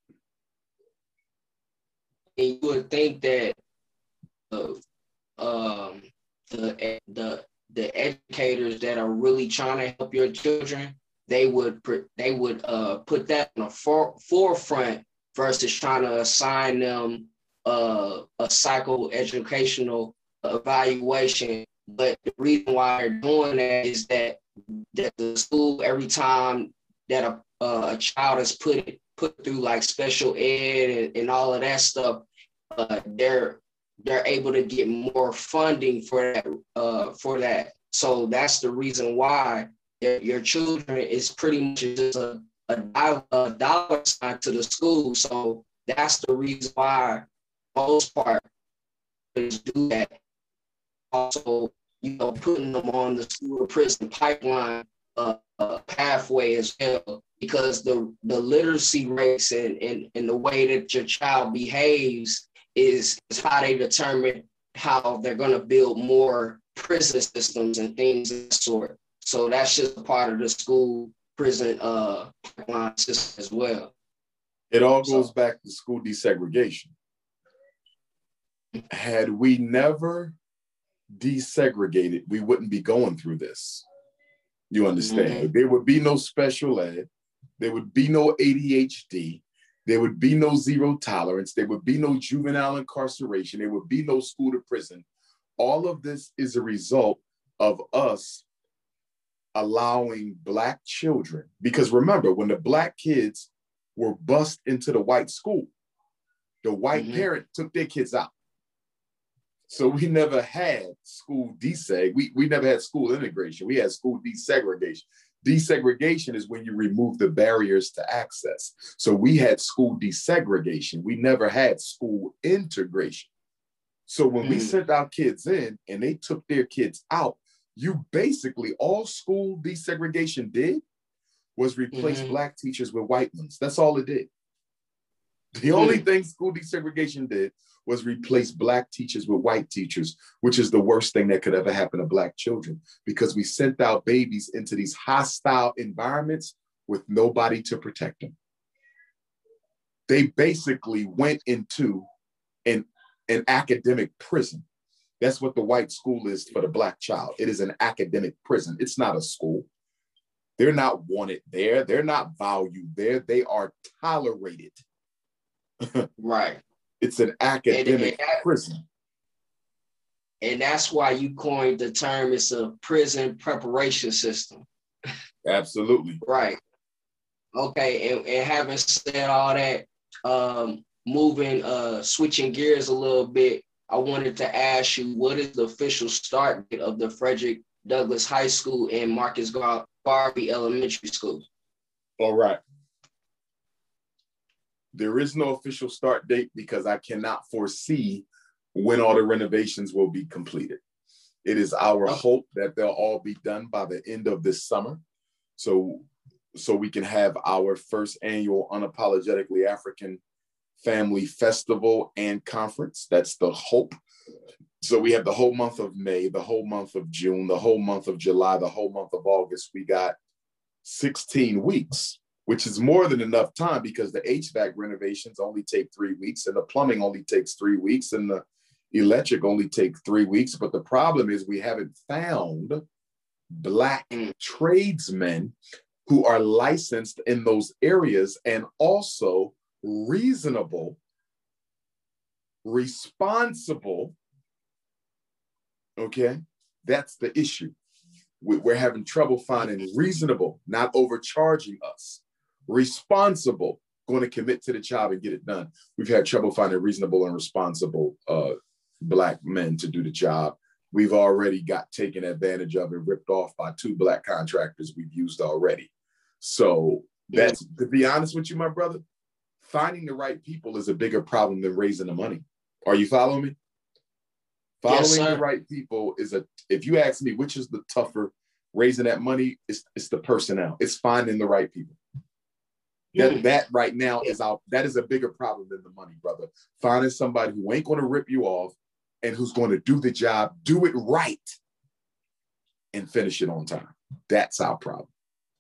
And you would think that uh, um, the, the, the educators that are really trying to help your children, they would they would uh, put that in the for, forefront versus trying to assign them uh, a psychoeducational evaluation. But the reason why they're doing that is that, that the school, every time that a, uh, a child is put put through like special ed and, and all of that stuff, uh, they're they're able to get more funding for that uh, for that. So that's the reason why your, your children is pretty much just a, a, dollar, a dollar sign to the school. So that's the reason why most part is do that. Also, you know, putting them on the school to prison pipeline uh, uh, pathway as well, because the, the literacy rates and, and, and the way that your child behaves is, is how they determine how they're going to build more prison systems and things of that sort. So that's just a part of the school prison uh, pipeline system as well. It all goes so, back to school desegregation. Had we never desegregated, we wouldn't be going through this. You understand? Mm-hmm. There would be no special ed. There would be no A D H D. There would be no zero tolerance. There would be no juvenile incarceration. There would be no school to prison. All of this is a result of us allowing Black children, because remember, when the Black kids were bused into the white school, the white mm-hmm. parent took their kids out. So we never had school deseg. We, we never had school integration. We had school desegregation. Desegregation is when you remove the barriers to access. So we had school desegregation. We never had school integration. So when mm. we sent our kids in and they took their kids out, you basically, all school desegregation did was replace mm-hmm. Black teachers with white ones. That's all it did. The mm. only thing school desegregation did was replace Black teachers with white teachers, which is the worst thing that could ever happen to Black children, because we sent our babies into these hostile environments with nobody to protect them. They basically went into an, an academic prison. That's what the white school is for the Black child. It is an academic prison. It's not a school. They're not wanted there. They're not valued there. They are tolerated. Right. It's an academic and, and that, prison. And that's why you coined the term, it's a prison preparation system. Absolutely. Right. Okay, and, and having said all that, Um, moving, uh, switching gears a little bit, I wanted to ask you, what is the official start date of the Frederick Douglass High School and Marcus Gar- Garvey Elementary School? All right. There is no official start date because I cannot foresee when all the renovations will be completed. It is our Okay. hope that they'll all be done by the end of this summer. So, so we can have our first annual Unapologetically African Family Festival and Conference. That's the hope. So we have the whole month of May, the whole month of June, the whole month of July, the whole month of August. We got sixteen weeks, which is more than enough time because the H V A C renovations only take three weeks and the plumbing only takes three weeks and the electric only takes three weeks. But the problem is we haven't found Black tradesmen who are licensed in those areas and also reasonable, responsible. Okay, that's the issue. We're having trouble finding reasonable, not overcharging us, responsible, going to commit to the job and get it done. We've had trouble finding reasonable and responsible uh, Black men to do the job. We've already got taken advantage of and ripped off by two Black contractors we've used already. So that's, to be honest with you, my brother, finding the right people is a bigger problem than raising the money. Are you following me? Following yes, the right people is a, if you ask me, which is the tougher, raising that money, it's, it's the personnel. It's finding the right people. That, mm. that right now is out. That is a bigger problem than the money, brother. Finding somebody who ain't going to rip you off and who's going to do the job, do it right, and finish it on time. That's our problem.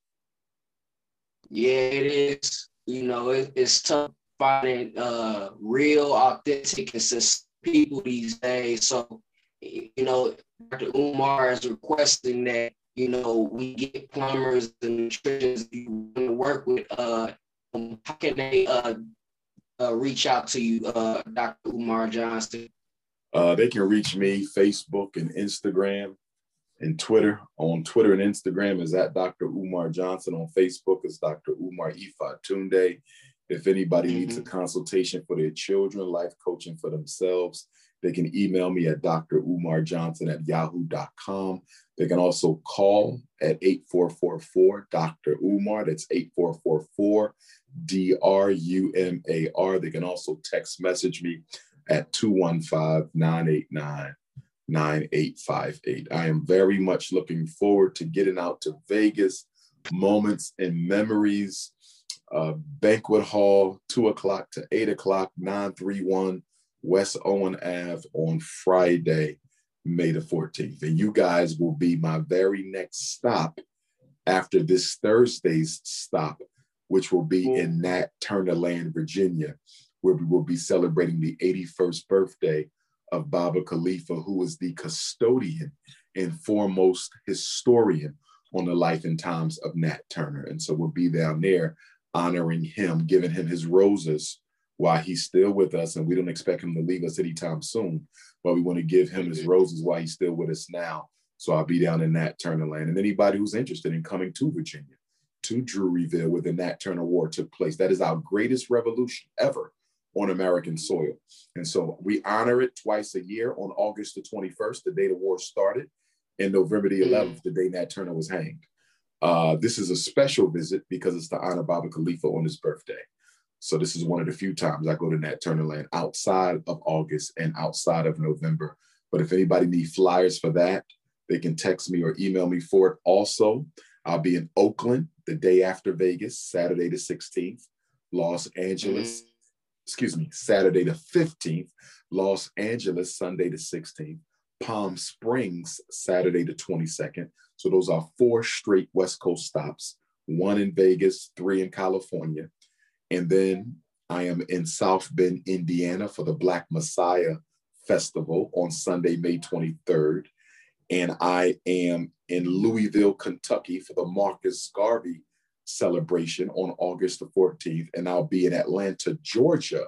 Yeah, it is. You know, it, it's tough finding uh, real, authentic, consistent people these days. So, you know, Doctor Umar is requesting that, you know, we get plumbers and nutritionists you want to work with. Uh, how can they uh, uh, reach out to you, uh, Doctor Umar Johnson? Uh, they can reach me Facebook and Instagram and Twitter. On Twitter and Instagram is at Doctor Umar Johnson. On Facebook is Doctor Umar Ifa Tunde. If anybody mm-hmm. needs a consultation for their children, life coaching for themselves, they can email me at D R Umar Johnson at yahoo dot com. They can also call at eight four four four Doctor Umar. That's eight four four four D R U M A R. They can also text message me at two one five, nine eight nine, nine eight five eight. I am very much looking forward to getting out to Vegas. Moments and memories. Uh, banquet hall, two o'clock to eight o'clock, nine three one West Owen Avenue on Friday, May the fourteenth. And you guys will be my very next stop after this Thursday's stop, which will be in Nat Turner Land, Virginia, where we will be celebrating the eighty-first birthday of Baba Khalifa, who is the custodian and foremost historian on the life and times of Nat Turner. And so we'll be down there honoring him, giving him his roses while he's still with us. And we don't expect him to leave us anytime soon, but we want to give him his roses while he's still with us now. So I'll be down in Nat Turner Land. And anybody who's interested in coming to Virginia, to Druryville, where the Nat Turner War took place, that is our greatest revolution ever on American soil. And so we honor it twice a year on August the twenty-first, the day the war started, and November the eleventh, the day Nat Turner was hanged. Uh, this is a special visit because it's to honor Baba Khalifa on his birthday. So this is one of the few times I go to Nat Turner Land outside of August and outside of November. But if anybody needs flyers for that, they can text me or email me for it. Also, I'll be in Oakland the day after Vegas, Saturday the sixteenth, Los Angeles, excuse me, Saturday the fifteenth, Los Angeles, Sunday the sixteenth, Palm Springs, Saturday the twenty-second. So those are four straight West Coast stops, one in Vegas, three in California. And then I am in South Bend, Indiana for the Black Messiah Festival on Sunday, May twenty-third. And I am in Louisville, Kentucky for the Marcus Garvey celebration on August the fourteenth. And I'll be in Atlanta, Georgia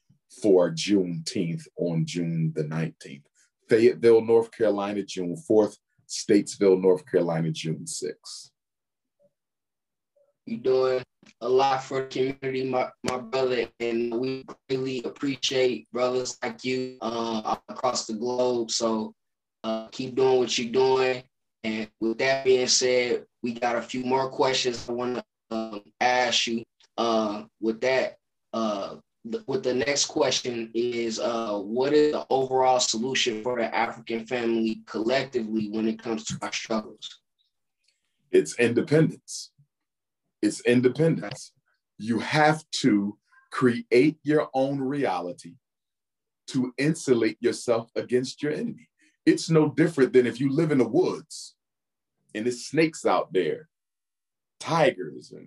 for Juneteenth on June the nineteenth. Fayetteville, North Carolina, June fourth. Statesville, North Carolina, June sixth. You doing a lot for the community, my, my brother, and we really appreciate brothers like you uh, across the globe. So uh, keep doing what you're doing. And with that being said, we got a few more questions I want to um, ask you. Uh, with that, uh, th- with the next question is, uh, what is the overall solution for the African family collectively when it comes to our struggles? It's independence. It's independence. You have to create your own reality to insulate yourself against your enemy. It's no different than if you live in the woods and there's snakes out there, tigers and,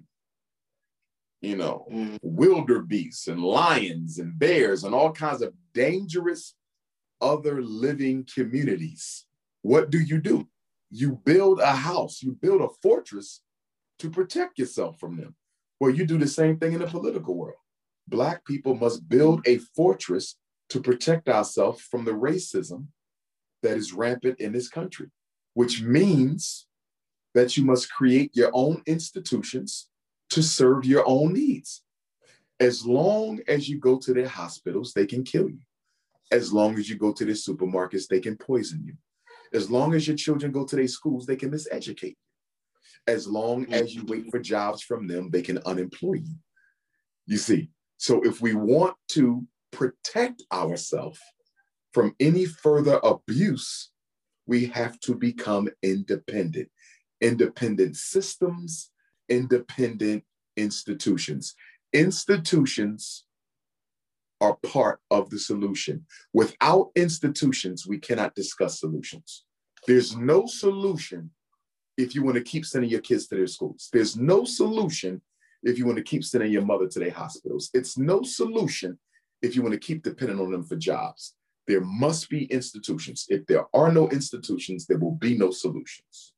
you know, mm. wildebeests and lions and bears and all kinds of dangerous other living communities. What do you do? You build a house, you build a fortress to protect yourself from them. Well, you do the same thing in the political world. Black people must build a fortress to protect ourselves from the racism that is rampant in this country, which means that you must create your own institutions to serve your own needs. As long as you go to their hospitals, they can kill you. As long as you go to their supermarkets, they can poison you. As long as your children go to their schools, they can miseducate you. As long as you wait for jobs from them, they can unemploy you. You see, so if we want to protect ourselves from any further abuse, we have to become independent. Independent systems, independent institutions. Institutions are part of the solution. Without institutions, we cannot discuss solutions. There's no solution if you want to keep sending your kids to their schools. There's no solution if you want to keep sending your mother to their hospitals. It's no solution if you want to keep depending on them for jobs. There must be institutions. If there are no institutions, there will be no solutions.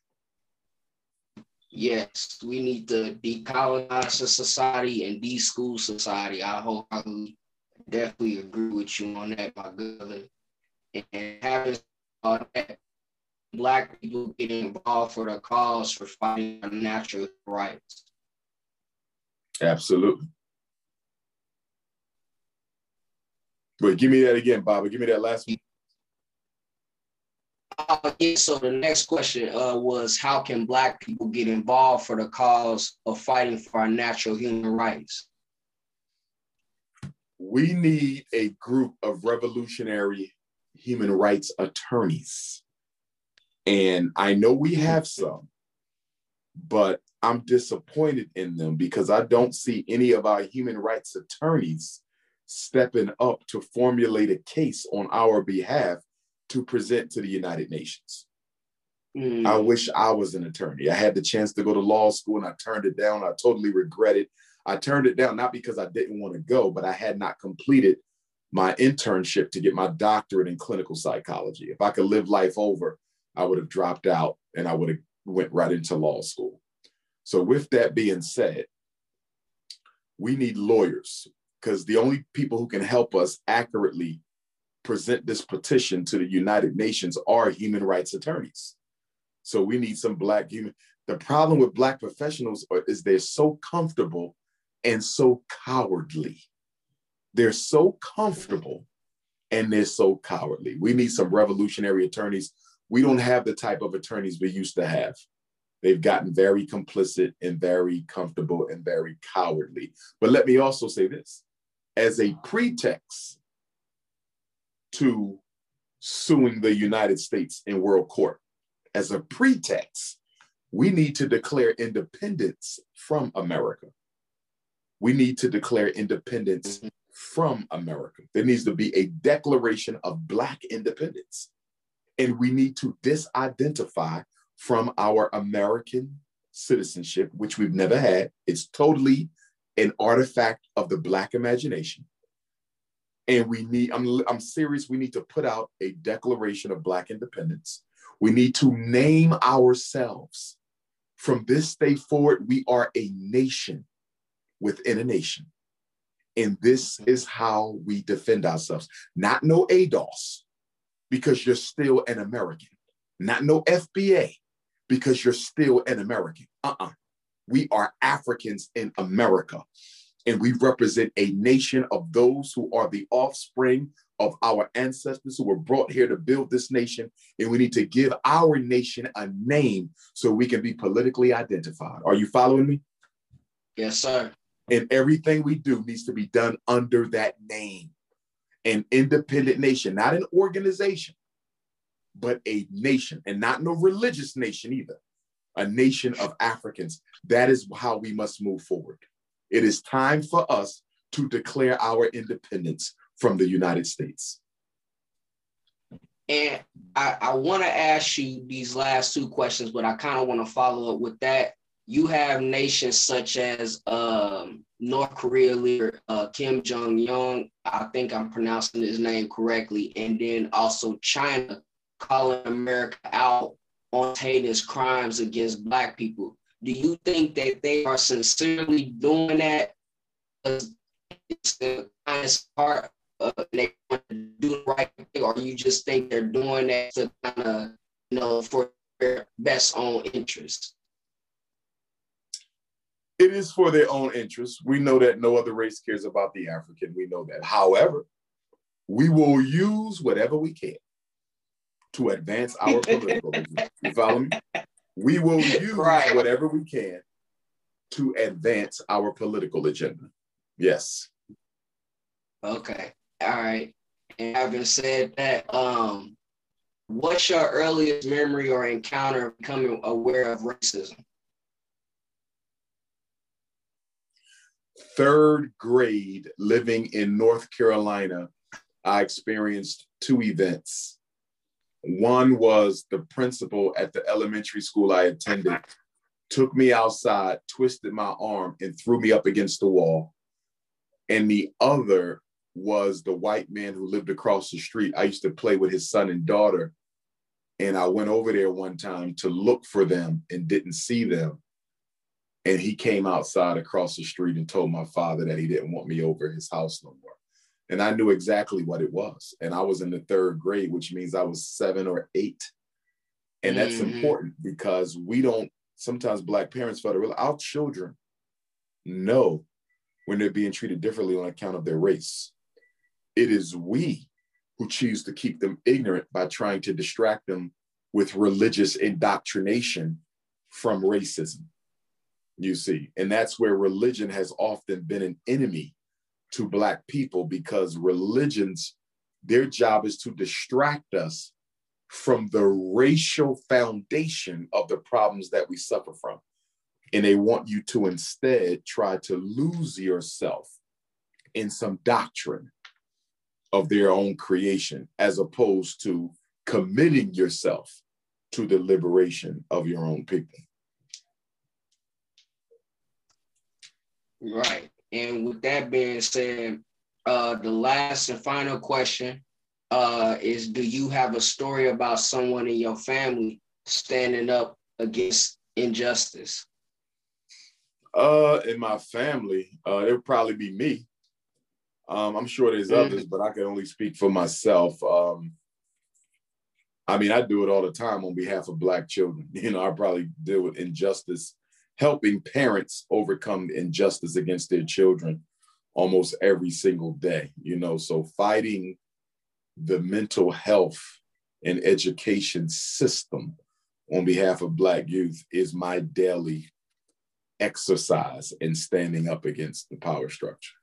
Yes, we need to decolonize the society and de-school society. I wholeheartedly definitely agree with you on that, my brother. And having all that, Black people getting involved for the cause for fighting for natural rights. Absolutely. Wait, give me that again, Bobby. Give me that last one. Uh, yeah, so the next question uh, was, how can Black people get involved for the cause of fighting for our natural human rights? We need a group of revolutionary human rights attorneys. And I know we have some, but I'm disappointed in them because I don't see any of our human rights attorneys stepping up to formulate a case on our behalf to present to the United Nations. Mm. I wish I was an attorney. I had the chance to go to law school and I turned it down. I totally regret it. I turned it down, not because I didn't want to go, but I had not completed my internship to get my doctorate in clinical psychology. If I could live life over, I would have dropped out and I would have went right into law school. So with that being said, we need lawyers because the only people who can help us accurately present this petition to the United Nations are human rights attorneys. So we need some Black human. The problem with Black professionals is they're so comfortable and so cowardly. They're so comfortable and they're so cowardly. We need some revolutionary attorneys. We don't have the type of attorneys we used to have. They've gotten very complicit and very comfortable and very cowardly. But let me also say this, as a pretext to suing the United States in world court, as a pretext, we need to declare independence from America. We need to declare independence from America. There needs to be a declaration of Black independence. And we need to disidentify from our American citizenship, which we've never had. It's totally an artifact of the Black imagination. And we need, I'm, I'm serious, we need to put out a declaration of Black independence. We need to name ourselves. From this day forward, we are a nation within a nation. And this is how we defend ourselves. Not no A DOS, because you're still an American. Not no F B A, because you're still an American. Uh-uh. We are Africans in America, and we represent a nation of those who are the offspring of our ancestors who were brought here to build this nation. And we need to give our nation a name so we can be politically identified. Are you following me? Yes, sir. And everything we do needs to be done under that name. An independent nation, not an organization, but a nation, and not no religious nation either. A nation of Africans. That is how we must move forward. It is time for us to declare our independence from the United States. And I, I want to ask you these last two questions, but I kind of want to follow up with that. You have nations such as um, North Korea leader uh, Kim Jong-un, I think I'm pronouncing his name correctly, and then also China calling America out on heinous crimes against Black people. Do you think that they are sincerely doing that? It's the kindest part of they want to do the right thing, or you just think they're doing that to kind of, you know, for their best own interest? It is for their own interests. We know that no other race cares about the African. We know that. However, we will use whatever we can to advance our political agenda. You follow me? We will use right. whatever we can to advance our political agenda. Yes. Okay. All right. And having said that, um, what's your earliest memory or encounter of becoming aware of racism? Third grade, living in North Carolina, I experienced two events. One was the principal at the elementary school I attended took me outside, twisted my arm, and threw me up against the wall. And the other was the white man who lived across the street. I used to play with his son and daughter, and I went over there one time to look for them and didn't see them. And he came outside across the street and told my father that he didn't want me over his house no more. And I knew exactly what it was. And I was in the third grade, which means I was seven or eight. And that's mm-hmm. important because we don't, sometimes Black parents fail to realize our children know when they're being treated differently on account of their race. It is we who choose to keep them ignorant by trying to distract them with religious indoctrination from racism, you see. And that's where religion has often been an enemy to Black people, because religions, their job is to distract us from the racial foundation of the problems that we suffer from. And they want you to instead try to lose yourself in some doctrine of their own creation, as opposed to committing yourself to the liberation of your own people. Right. And with that being said, uh, the last and final question uh, is, do you have a story about someone in your family standing up against injustice? Uh, in my family, uh, it would probably be me. Um, I'm sure there's mm-hmm. others, but I can only speak for myself. Um, I mean, I do it all the time on behalf of Black children. You know, I probably deal with injustice, helping parents overcome injustice against their children almost every single day, you know, so fighting the mental health and education system on behalf of Black youth is my daily exercise in standing up against the power structure.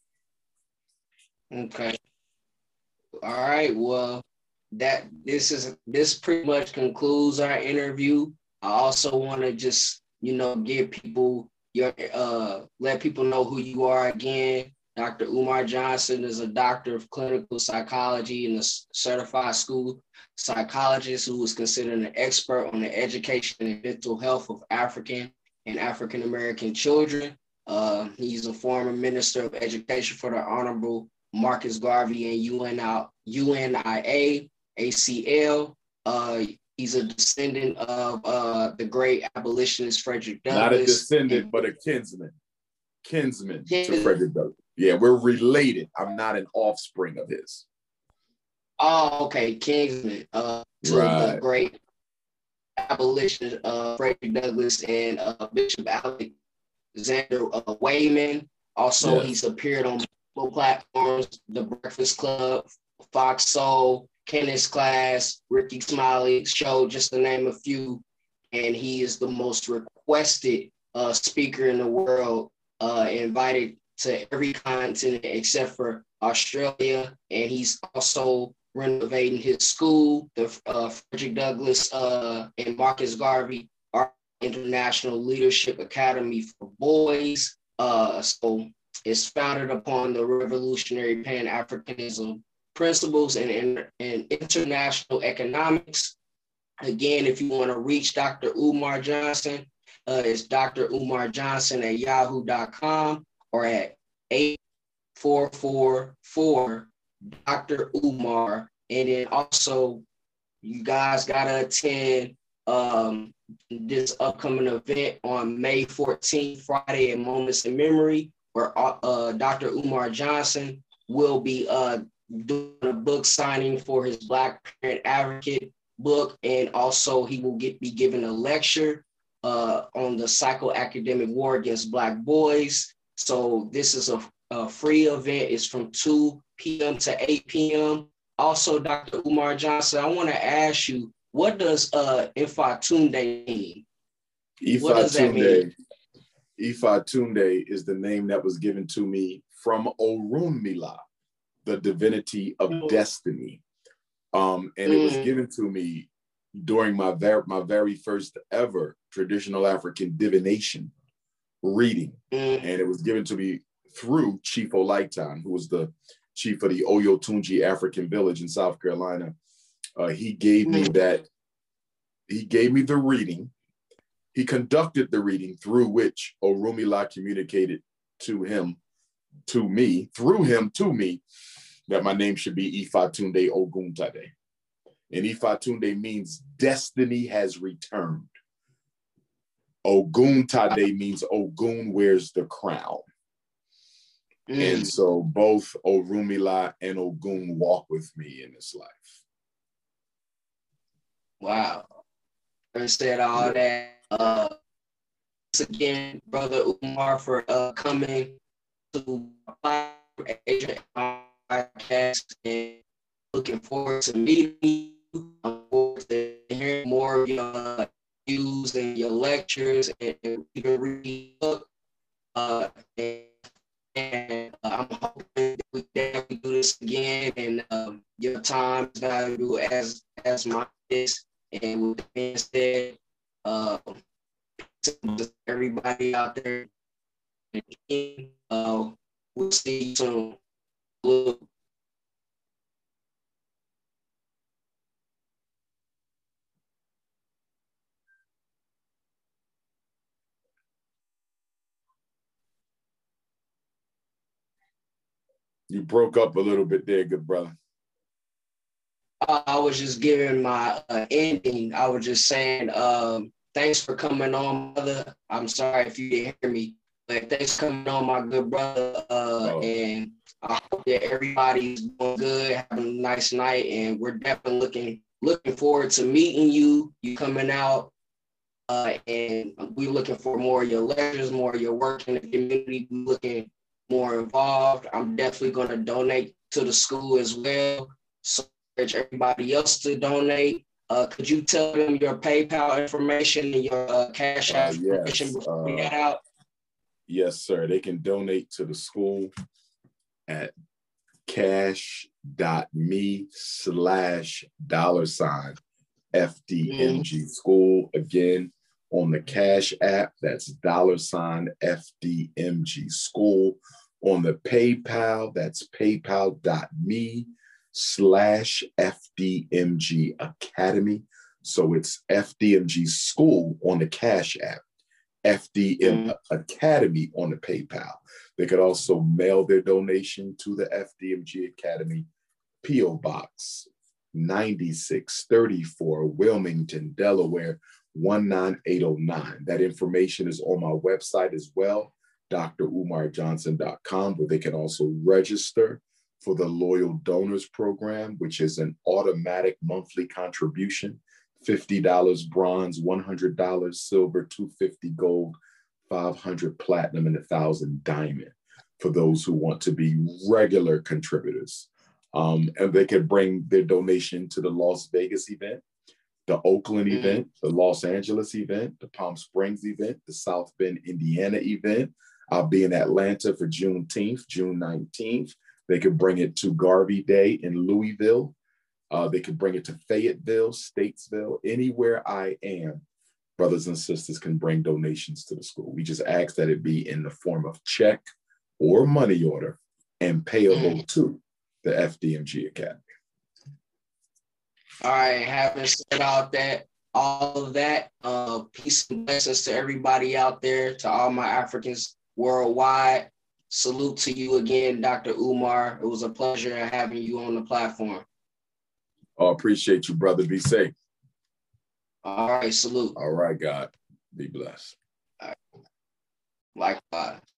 Okay. All right. Well, that this is this pretty much concludes our interview. I also want to just, you know, give people your uh let people know who you are again. Doctor Umar Johnson is a doctor of clinical psychology and a certified school psychologist who is considered an expert on the education and mental health of African and African American children. Uh, he's a former minister of education for the Honorable Marcus Garvey and U N I A A C L. Uh, he's a descendant of uh, the great abolitionist Frederick Douglass. Not a descendant, and, but a kinsman. Kinsman yeah. to Frederick Douglass. Yeah, we're related. I'm not an offspring of his. Oh, okay. Kinsman uh, to right. the great abolitionist uh, Frederick Douglass and uh, Bishop Alec Xander uh, Wayman. Also, Yes. he's appeared on multiple platforms: The Breakfast Club, Fox Soul, Kenneth's Class, Ricky Smiley's Show, just to name a few. And he is the most requested uh, speaker in the world, uh, invited to every continent except for Australia. And he's also renovating his school, the uh, Frederick Douglass uh, and Marcus Garvey Art International Leadership Academy for Boys. Uh, so it's founded upon the revolutionary Pan-Africanism principles and, and international economics. Again, if you want to reach Doctor Umar Johnson, uh, it's Doctor Umar Johnson at yahoo dot com or at eight four four four Doctor Umar. And then also, you guys got to attend um, this upcoming event on May fourteenth, Friday at Moments in Memory, where uh, Doctor Umar Johnson will be uh, doing a book signing for his Black Parent Advocate book, and also he will get be giving a lecture uh, on the psychoacademic war against Black boys. So this is a, a free event. It's from two p.m. to eight p.m. Also, Doctor Umar Johnson, I want to ask you, what does uh, Ifa Tunde mean? What does that mean? Ifa Tunde is the name that was given to me from Orunmila, the divinity of mm. destiny. Um, and mm. it was given to me during my, ver- my very first ever traditional African divination reading. Mm. And it was given to me through Chief Olaitan, who was the chief of the Oyotunji African village in South Carolina. Uh, he gave me that, he gave me the reading. He conducted the reading through which Orunmila communicated to him, to me, through him to me, that my name should be Ifa Tunde Oguntade. And Ifa Tunde means destiny has returned. Oguntade means Ogun wears the crown. Mm. And so both Orunmila and Ogun walk with me in this life. Wow. I said all that. Uh, once again, Brother Umar, for uh, coming to Adrian Podcast, and looking forward to meeting you. I'm forward to hearing more of your views and your lectures, and even reading book. Uh, and and uh, I'm hoping that we definitely do this again, and um, your time is valuable as as mine is. And with that being said, uh, everybody out there, uh, we'll see you soon. You broke up a little bit there, good brother. I was just giving my uh, ending. I was just saying, um, thanks for coming on, brother. I'm sorry if you didn't hear me, but thanks for coming on, my good brother. Uh, oh. And I hope that everybody's doing good, having a nice night, and we're definitely looking looking forward to meeting you. You coming out, uh, and we're looking for more of your lectures, more of your work in the community. We're looking more involved. I'm definitely going to donate to the school as well. So encourage everybody else to donate. Uh, could you tell them your PayPal information and your uh, Cash App uh, information yes. before uh, we get out? Yes, sir. They can donate to the school at cash.me slash dollar sign F D M G mm-hmm. school. Again, on the Cash App, that's dollar sign F D M G school. On the PayPal, that's paypal.me slash F D M G Academy. So it's F D M G school on the Cash App, F D M mm. Academy on the PayPal. They could also mail their donation to the F D M G Academy, P O Box ninety-six thirty-four, Wilmington, Delaware, one nine eight oh nine. That information is on my website as well, D R umar johnson dot com, where they can also register for the Loyal Donors Program, which is an automatic monthly contribution, fifty dollars bronze, one hundred dollars silver, two hundred fifty dollars gold, five hundred platinum, and one thousand diamond for those who want to be regular contributors. Um, and they can bring their donation to the Las Vegas event, the Oakland mm-hmm. event, the Los Angeles event, the Palm Springs event, the South Bend, Indiana event. I'll be in Atlanta for Juneteenth, June nineteenth. They could bring it to Garvey Day in Louisville. Uh, they could bring it to Fayetteville, Statesville, anywhere I am. Brothers and sisters can bring donations to the school. We just ask that it be in the form of check or money order and payable mm. to the F D M G Academy. All right, having said all that, all of that, uh, peace and blessings to everybody out there, to all my Africans worldwide. Salute to you again, Doctor Umar. It was a pleasure having you on the platform. Oh, appreciate you, brother. Be safe. All right, salute. All right, God. Be blessed. All right. Likewise.